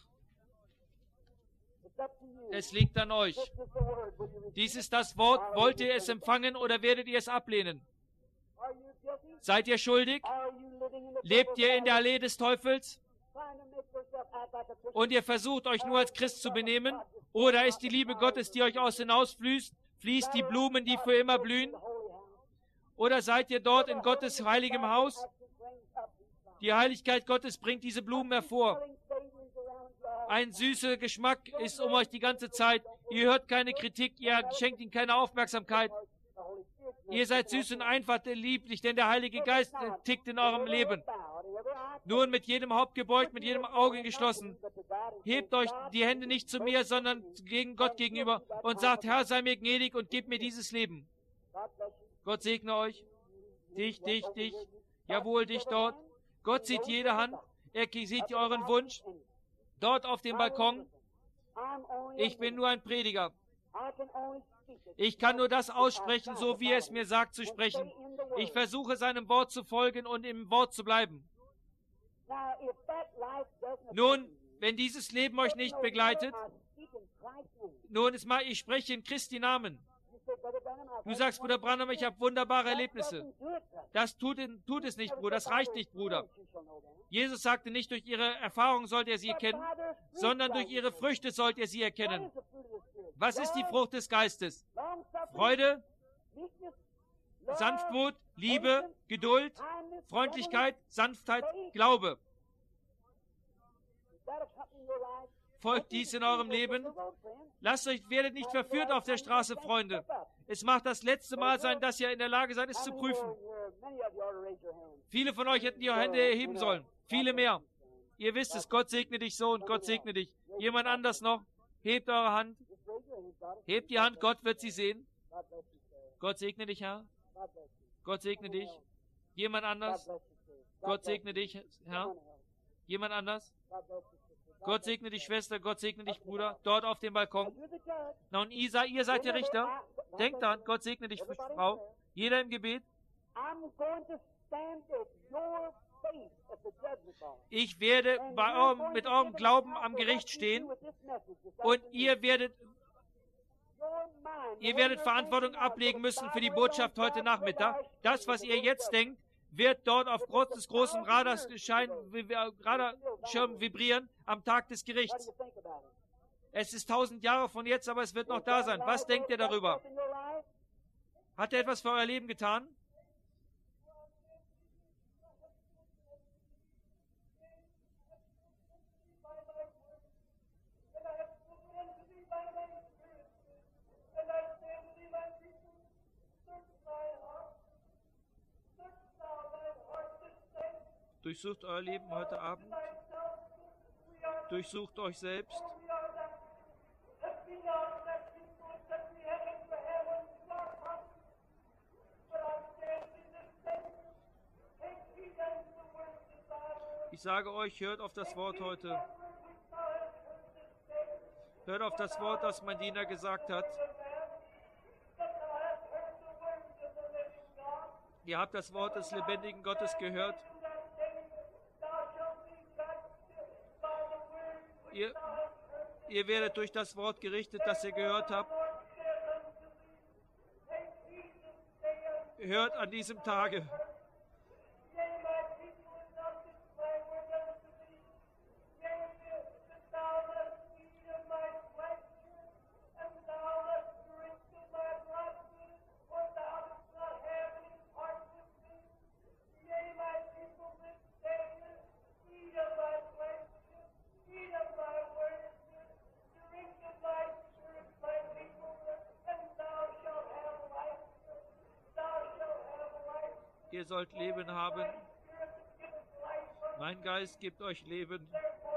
Es liegt an euch. Dies ist das Wort. Wollt ihr es empfangen oder werdet ihr es ablehnen? Seid ihr schuldig? Lebt ihr in der Allee des Teufels? Und ihr versucht, euch nur als Christ zu benehmen? Oder ist die Liebe Gottes, die euch aus hinaus fließt, fließt die Blumen, die für immer blühen? Oder seid ihr dort in Gottes heiligem Haus? Die Heiligkeit Gottes bringt diese Blumen hervor. Ein süßer Geschmack ist um euch die ganze Zeit. Ihr hört keine Kritik, ihr schenkt ihm keine Aufmerksamkeit. Ihr seid süß und einfach lieblich, denn der Heilige Geist tickt in eurem Leben. Nun mit jedem Haupt gebeugt, mit jedem Auge geschlossen. Hebt euch die Hände nicht zu mir, sondern gegen Gott gegenüber und sagt, Herr, sei mir gnädig und gib mir dieses Leben. Gott segne euch. Dich, dich, dich. Jawohl, dich dort. Gott sieht jede Hand. Er sieht euren Wunsch. Dort auf dem Balkon. Ich bin nur ein Prediger. Ich kann nur das aussprechen, so wie er es mir sagt zu sprechen. Ich versuche seinem Wort zu folgen und im Wort zu bleiben. Nun, wenn dieses Leben euch nicht begleitet, nun, ist mal, ich spreche in Christi Namen. Du sagst, Bruder Branham, ich habe wunderbare Erlebnisse. Das tut, tut es nicht, Bruder. Das reicht nicht, Bruder. Jesus sagte nicht, durch ihre Erfahrung sollt ihr sie erkennen, sondern durch ihre Früchte sollt ihr sie erkennen. Was ist die Frucht des Geistes? Freude, Sanftmut, Liebe, Geduld, Freundlichkeit, Sanftheit, Glaube. Folgt dies in eurem Leben. Lasst euch, werdet nicht verführt auf der Straße, Freunde. Es mag das letzte Mal sein, dass ihr in der Lage seid, es zu prüfen. Viele von euch hätten ihre Hände erheben sollen. Viele mehr. Ihr wisst es, Gott segne dich so und Gott segne dich. Jemand anders noch? Hebt eure Hand. Hebt die Hand, Gott wird sie sehen. Gott segne dich, Herr. Gott segne dich. Jemand anders? Gott segne dich, Herr. Jemand anders? Gott segne dich, Schwester. Gott segne dich, Bruder. Dort auf dem Balkon. Na, und ihr, ihr seid der Richter. Denkt daran, Gott segne dich, Frau. Jeder im Gebet. Ich werde bei eurem, mit eurem Glauben am Gericht stehen und ihr werdet, ihr werdet Verantwortung ablegen müssen für die Botschaft heute Nachmittag. Das, was ihr jetzt denkt, wird dort auf des großen Radarschein, Radarschirm vibrieren am Tag des Gerichts. Es ist tausend Jahre von jetzt, aber es wird noch da sein. Was denkt ihr darüber? Hat er etwas für euer Leben getan? Durchsucht euer Leben heute Abend. Durchsucht euch selbst. Ich sage euch, hört auf das Wort heute. Hört auf das Wort, das mein Diener gesagt hat. Ihr habt das Wort des lebendigen Gottes gehört. Ihr, ihr werdet durch das Wort gerichtet, das ihr gehört habt. Hört an diesem Tage. Ihr sollt Leben haben. Mein Geist gibt euch Leben.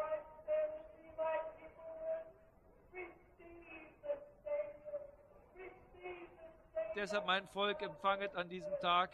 Deshalb mein Volk empfanget an diesem Tag.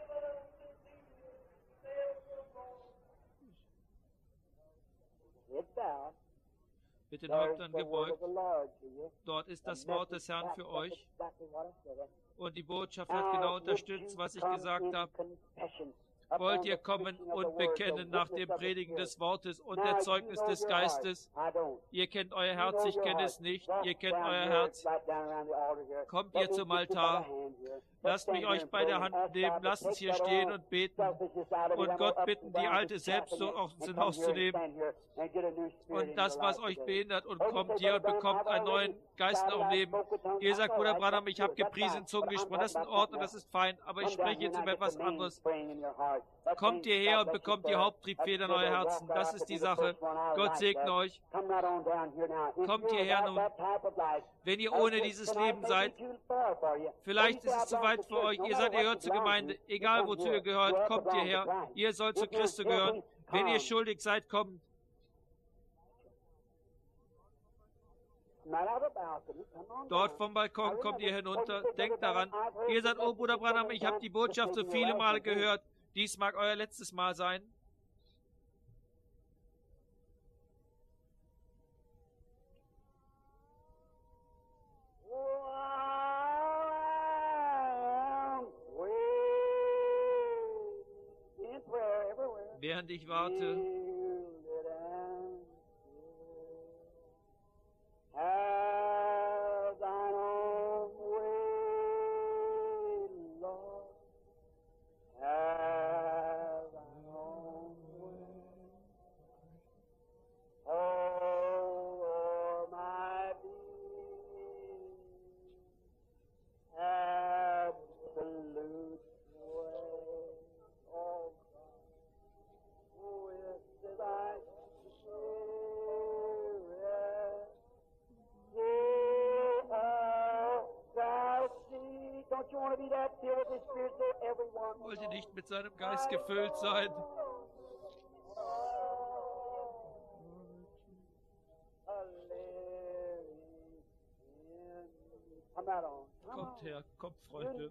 Mit den Häuptern gebeugt. Dort ist das Wort des Herrn für euch. Und die Botschaft hat genau unterstützt, was ich gesagt habe. Wollt ihr kommen und bekennen nach dem Predigen des Wortes und der Zeugnis des Geistes? Ihr kennt euer Herz, ich kenne es nicht. Ihr kennt euer Herz. Kommt ihr zum Altar. Lasst mich euch bei der Hand nehmen. Lasst uns hier stehen und beten. Und Gott bitten, die alte Selbstsucht aus uns hinauszunehmen. Und das, was euch behindert, und kommt hier und bekommt einen neuen Geist in eurem Leben. Ihr sagt, Bruder Branham, ich habe gepriesen, in Zungen gesprochen. Das ist in Ordnung, das ist fein. Aber ich spreche jetzt über etwas anderes. Kommt hierher und bekommt die Haupttriebfeder in euer Herzen. Das ist die Sache. Gott segne euch. Kommt hierher nun. Wenn ihr ohne dieses Leben seid, vielleicht ist es zu weit für euch. Ihr seid, ihr gehört zur Gemeinde. Egal wozu ihr gehört, kommt hierher. Ihr sollt zu Christus gehören. Wenn ihr schuldig seid, kommt. Dort vom Balkon kommt ihr hinunter. Denkt daran. Ihr seid, oh Bruder Branham, ich habe die Botschaft so viele Male gehört. Dies mag euer letztes Mal sein. Während ich warte, wollte nicht mit seinem Geist gefüllt sein. Kommt her, kommt, Freunde.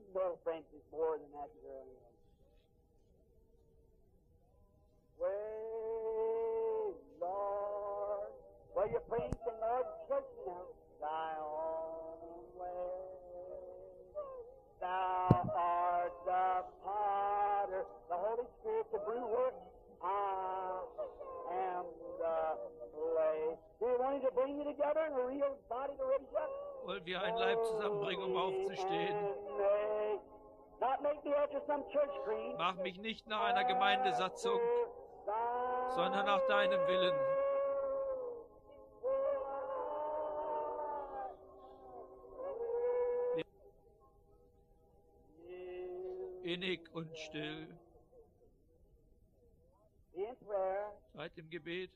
Wollen wir ein Leib zusammenbringen, um aufzustehen? Mach mich nicht nach einer Gemeindesatzung, sondern nach deinem Willen. Innig und still. Seid im Gebet.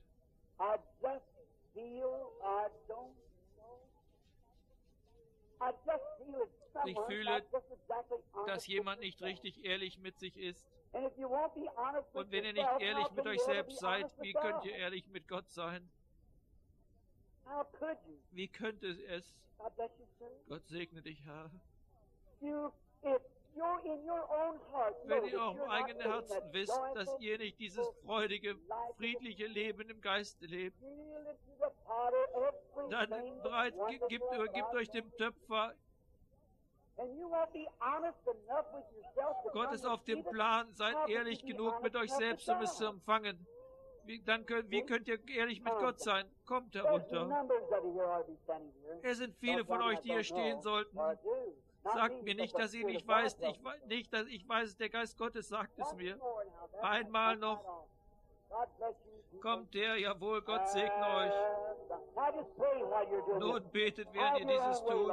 Ich fühle, dass jemand nicht richtig ehrlich mit sich ist. Und wenn ihr nicht ehrlich mit euch selbst seid, wie könnt ihr ehrlich mit Gott sein? Wie könnte es? Gott segne dich, Herr. Wenn ihr auch im eigenen Herzen wisst, dass ihr nicht dieses freudige, friedliche Leben im Geiste lebt, dann bereit, gebt, gebt euch dem Töpfer. Gott ist auf dem Plan, seid ehrlich genug mit euch selbst, um es zu empfangen. Wie, dann könnt, wie könnt ihr ehrlich mit Gott sein? Kommt herunter. Es sind viele von euch, die hier stehen sollten. Sagt mir nicht, dass ihr nicht weiß, ich nicht, dass ich weiß, der Geist Gottes sagt es mir. Einmal noch. Kommt her, jawohl, Gott segne euch. Nun betet, während ihr dieses tut.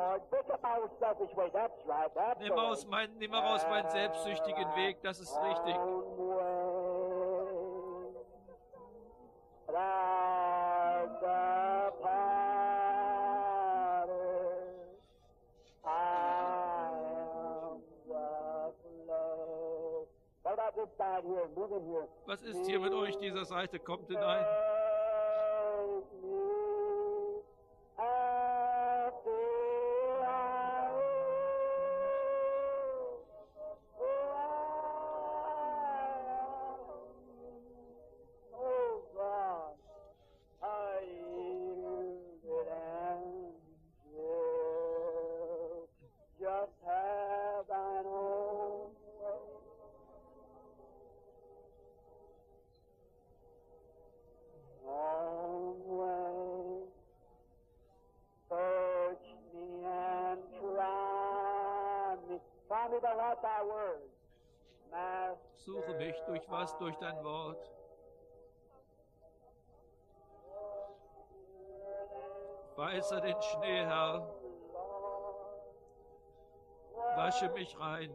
Nimm, aus mein, nimm heraus meinen selbstsüchtigen Weg, das ist richtig. Was ist hier mit euch dieser Seite? Kommt hinein. Suche mich durch was? Durch dein Wort. Weiße den Schnee, Herr. Wasche mich rein.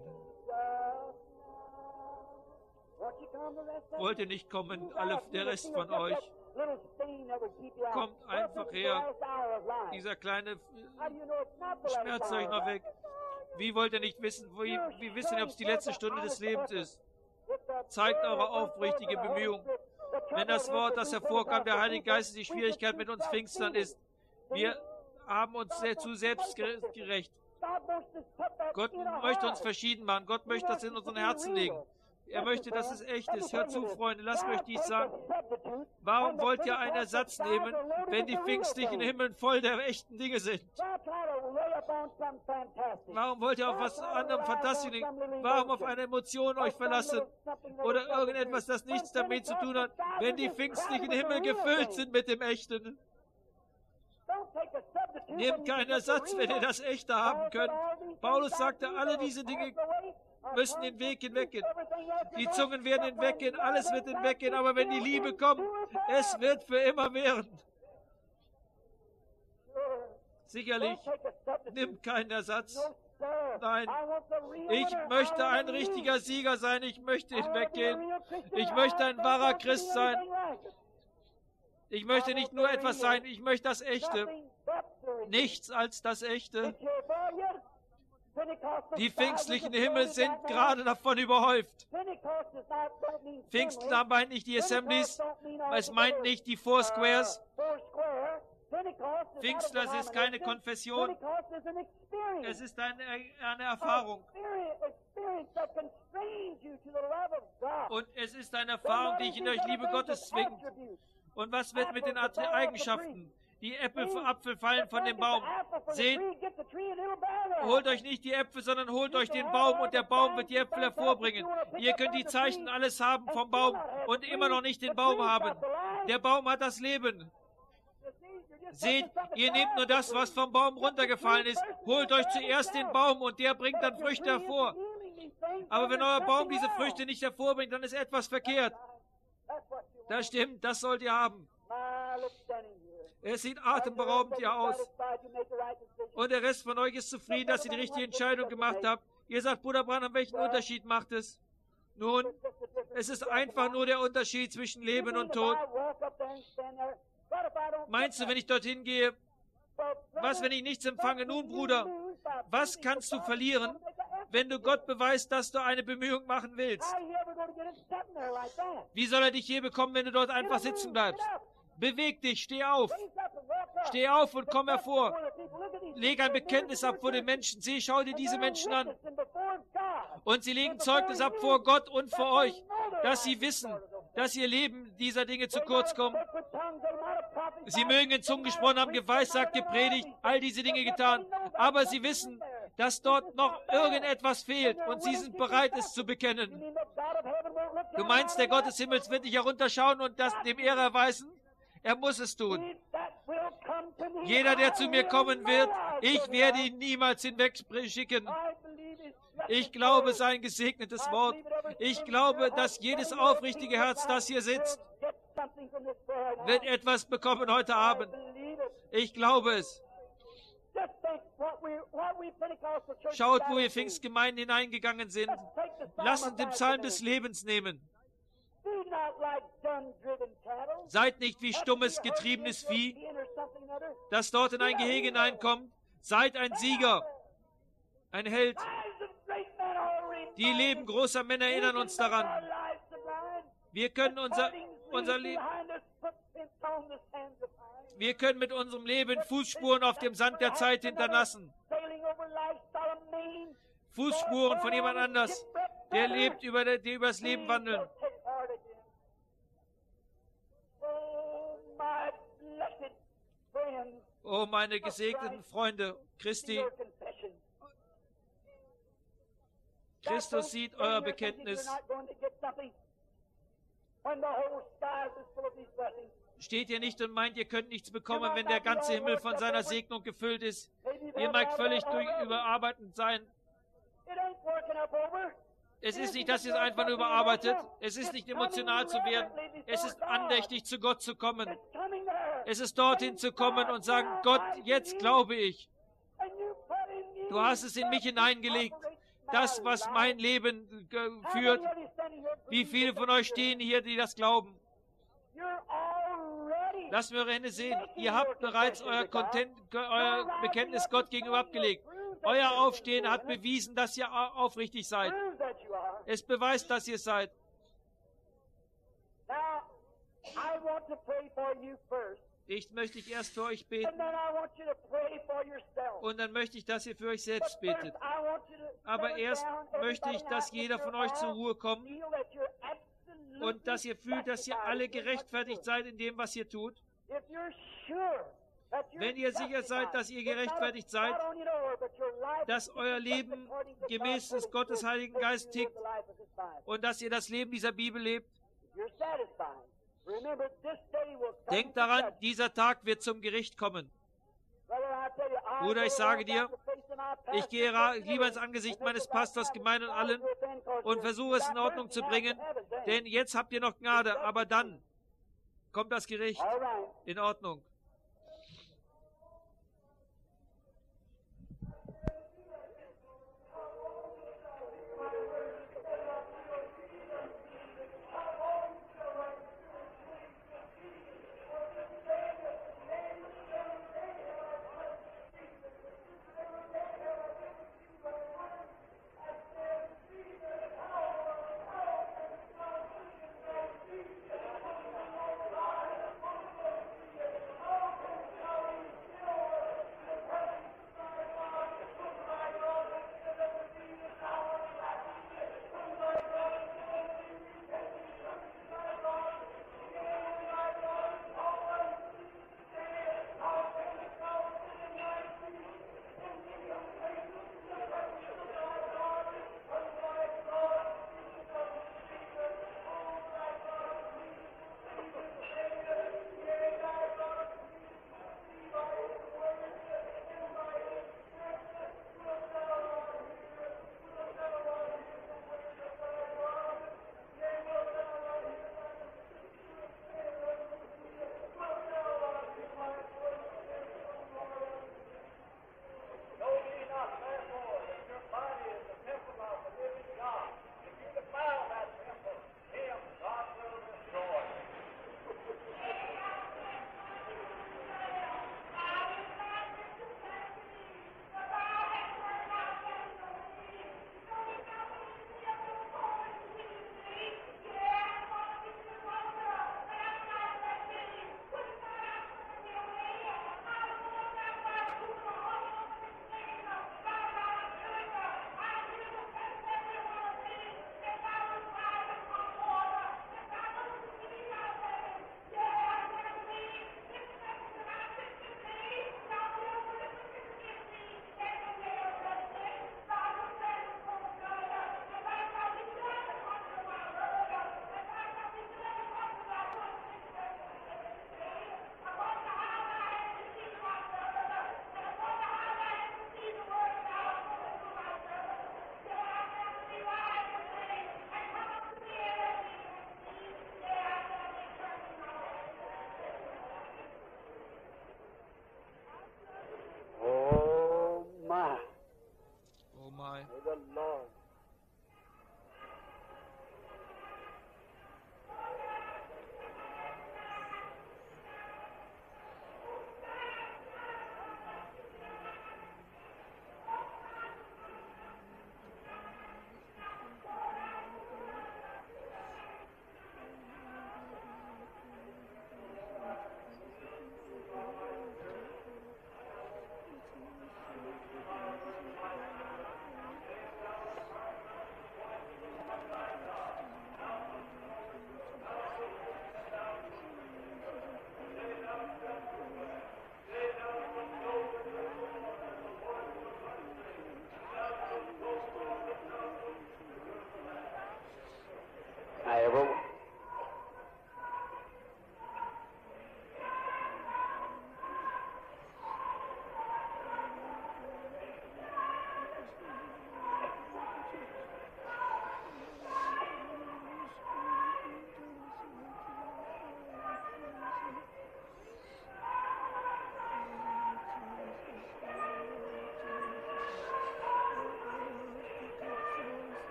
Wollt ihr nicht kommen, alle, der Rest von euch? Kommt einfach her. Dieser kleine Schmerz euch noch weg. Wie wollt ihr nicht wissen, wie, wie wissen ihr, ob es die letzte Stunde des Lebens ist? Zeigt eure aufrichtige Bemühung. Wenn das Wort, das hervorkam, der Heilige Geist, die Schwierigkeit mit uns Pfingstern ist, wir haben uns sehr zu selbstgerecht. Gott möchte uns verschieden machen. Gott möchte das in unseren Herzen legen. Er möchte, dass es echt ist. Hört zu, Freunde, lasst mich dies sagen. Warum wollt ihr einen Ersatz nehmen, wenn die pfingstlichen Himmeln voll der echten Dinge sind? Warum wollt ihr auf was anderem Fantastisches, warum auf eine Emotion euch verlassen? Oder irgendetwas, das nichts damit zu tun hat, wenn die pfingstlichen Himmel gefüllt sind mit dem Echten? Nehmt keinen Ersatz, wenn ihr das Echte haben könnt. Paulus sagte, alle diese Dinge müssen den Weg hinweggehen. Die Zungen werden hinweggehen, alles wird hinweggehen, aber wenn die Liebe kommt, es wird für immer währen. Sicherlich, nimm keinen Ersatz. Nein, ich möchte ein richtiger Sieger sein, ich möchte hinweggehen. Ich möchte ein wahrer Christ sein. Ich möchte nicht nur etwas sein, ich möchte das Echte. Nichts als das Echte. Die pfingstlichen Himmel sind gerade davon überhäuft. Pfingsten meint nicht die Assemblies, es meint nicht die Foursquares. Pfingstler ist keine Konfession, es ist eine, eine Erfahrung. Und es ist eine Erfahrung, die ich in euch Liebe Gottes zwingt. Und was wird mit den Eigenschaften? Die Äpfel, Apfel fallen von dem Baum. Seht, holt euch nicht die Äpfel, sondern holt euch den Baum und der Baum wird die Äpfel hervorbringen. Ihr könnt die Zeichen alles haben vom Baum und immer noch nicht den Baum haben. Der Baum hat das Leben. Seht, ihr nehmt nur das, was vom Baum runtergefallen ist. Holt euch zuerst den Baum und der bringt dann Früchte hervor. Aber wenn euer Baum diese Früchte nicht hervorbringt, dann ist etwas verkehrt. Das stimmt, das sollt ihr haben. Es sieht atemberaubend hier aus. Und der Rest von euch ist zufrieden, dass ihr die richtige Entscheidung gemacht habt. Ihr sagt, Bruder Branham, welchen Unterschied macht es? Nun, es ist einfach nur der Unterschied zwischen Leben und Tod. Meinst du, wenn ich dorthin gehe, was, wenn ich nichts empfange? Nun, Bruder, was kannst du verlieren, wenn du Gott beweist, dass du eine Bemühung machen willst? Wie soll er dich je bekommen, wenn du dort einfach sitzen bleibst? Beweg dich, steh auf. Steh auf und komm hervor. Leg ein Bekenntnis ab vor den Menschen. Sieh, schau dir diese Menschen an. Und sie legen Zeugnis ab vor Gott und vor euch, dass sie wissen, dass ihr Leben dieser Dinge zu kurz kommt. Sie mögen in Zungen gesprochen haben, geweissagt, gepredigt, all diese Dinge getan. Aber sie wissen, dass dort noch irgendetwas fehlt und sie sind bereit, es zu bekennen. Du meinst, der Gott des Himmels wird dich herunterschauen und das dem Ehre erweisen? Er muss es tun. Jeder, der zu mir kommen wird, ich werde ihn niemals hinwegschicken. Ich glaube sein gesegnetes Wort. Ich glaube, dass jedes aufrichtige Herz, das hier sitzt, wird etwas bekommen heute Abend. Ich glaube es. Schaut, wo ihr Pfingstgemeinden hineingegangen sind. Lasst uns den Psalm des Lebens nehmen. Seid nicht wie stummes, getriebenes Vieh, das dort in ein Gehege hineinkommt. Seid ein Sieger, ein Held. Die Leben großer Männer erinnern uns daran. Wir können unser, unser Leben, wir können mit unserem Leben Fußspuren auf dem Sand der Zeit hinterlassen. Fußspuren von jemand anders, der lebt, über, der über das Leben wandeln. Oh, meine gesegneten Freunde, Christi, Christus sieht euer Bekenntnis. Steht ihr nicht und meint, ihr könnt nichts bekommen, wenn der ganze Himmel von seiner Segnung gefüllt ist. Ihr mag völlig durch überarbeitend sein. Es ist nicht, dass ihr es einfach nur überarbeitet. Es ist nicht emotional zu werden. Es ist andächtig, zu Gott zu kommen. Es ist dorthin zu kommen und sagen, Gott, jetzt glaube ich. Du hast es in mich hineingelegt. Das, was mein Leben führt. Wie viele von euch stehen hier, die das glauben? Lasst mir eure Hände sehen. Ihr habt bereits euer, Content, euer Bekenntnis Gott gegenüber abgelegt. Euer Aufstehen hat bewiesen, dass ihr aufrichtig seid. Es beweist, dass ihr seid. Ich möchte ich erst für euch beten. Und dann möchte ich, dass ihr für euch selbst betet. Aber erst möchte ich, dass jeder von euch zur Ruhe kommt und dass ihr fühlt, dass ihr alle gerechtfertigt seid in dem, was ihr tut. Wenn ihr sicher seid, dass ihr gerechtfertigt seid, dass euer Leben gemäß des Gottes Heiligen Geist tickt und dass ihr das Leben dieser Bibel lebt, denkt daran, dieser Tag wird zum Gericht kommen. Bruder, ich sage dir, ich gehe lieber ins Angesicht meines Pastors, Gemeinde und allen und versuche es in Ordnung zu bringen, denn jetzt habt ihr noch Gnade, aber dann kommt das Gericht. In Ordnung.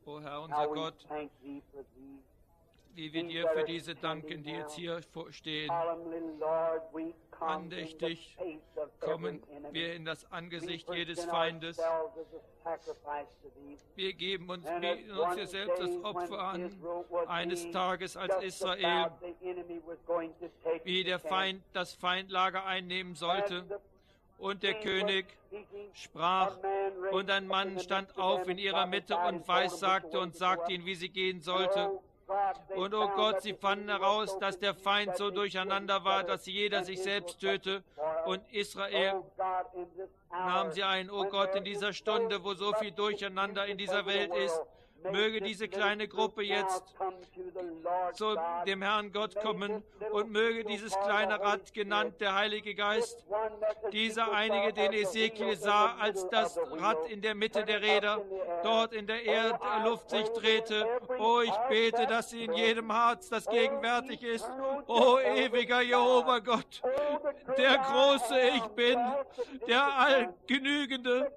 O Herr, unser Gott, wie wir dir für diese danken, die jetzt hier stehen. Andächtig kommen wir in das Angesicht jedes Feindes. Wir geben uns, bieten uns hier selbst das Opfer an, eines Tages als Israel, wie der Feind das Feindlager einnehmen sollte. Und der König sprach, und ein Mann stand auf in ihrer Mitte und weissagte und sagte ihnen, wie sie gehen sollte. Und oh Gott, sie fanden heraus, dass der Feind so durcheinander war, dass jeder sich selbst töte. Und Israel nahm sie ein. Oh Gott, in dieser Stunde, wo so viel Durcheinander in dieser Welt ist, möge diese kleine Gruppe jetzt zu dem Herrn Gott kommen und möge dieses kleine Rad, genannt der Heilige Geist, dieser einige, den Ezekiel sah, als das Rad in der Mitte der Räder dort in der Erdluft sich drehte. Oh, ich bete, dass sie in jedem Herz das gegenwärtig ist. Oh, ewiger Jehova Gott, der Große ich bin, der Allgenügende,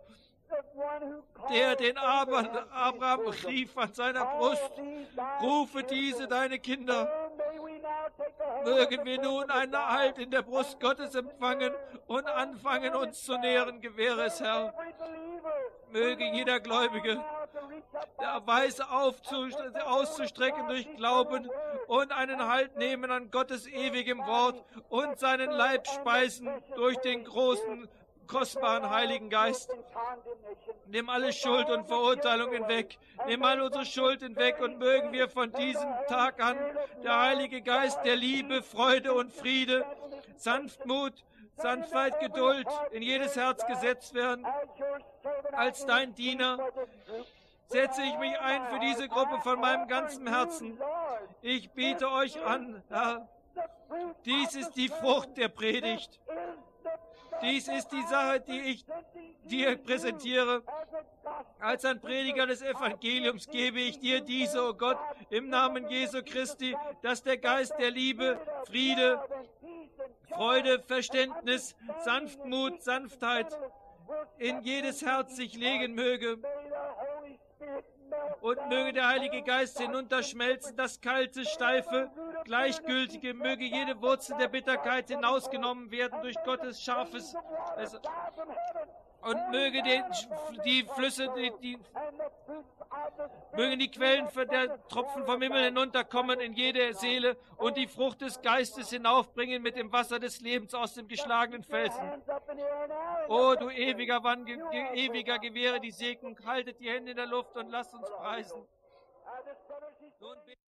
der den Abraham rief an seiner Brust, rufe diese deine Kinder. Mögen wir nun einen Halt in der Brust Gottes empfangen und anfangen, uns zu nähren, gewähre es, Herr. Möge jeder Gläubige der Weise auszustrecken durch Glauben und einen Halt nehmen an Gottes ewigem Wort und seinen Leib speisen durch den großen, kostbaren Heiligen Geist. Nimm alle Schuld und Verurteilung hinweg. Nimm all unsere Schuld hinweg und mögen wir von diesem Tag an der Heilige Geist der Liebe, Freude und Friede, Sanftmut, Sanftheit, Geduld in jedes Herz gesetzt werden. Als dein Diener setze ich mich ein für diese Gruppe von meinem ganzen Herzen. Ich biete euch an, Herr, dies ist die Frucht der Predigt. Dies ist die Sache, die ich dir präsentiere. Als ein Prediger des Evangeliums gebe ich dir diese, o oh Gott, im Namen Jesu Christi, dass der Geist der Liebe, Friede, Freude, Verständnis, Sanftmut, Sanftheit in jedes Herz sich legen möge. Und möge der Heilige Geist hinunterschmelzen, das kalte, steife, gleichgültige, möge jede Wurzel der Bitterkeit hinausgenommen werden durch Gottes scharfes, also, und möge die, die Flüsse, die, die, mögen die Quellen der Tropfen vom Himmel hinunterkommen in jede Seele und die Frucht des Geistes hinaufbringen mit dem Wasser des Lebens aus dem geschlagenen Felsen. O du ewiger Wann, ewiger gewähre die Segnung, haltet die Hände in der Luft und lasst uns preisen. Nun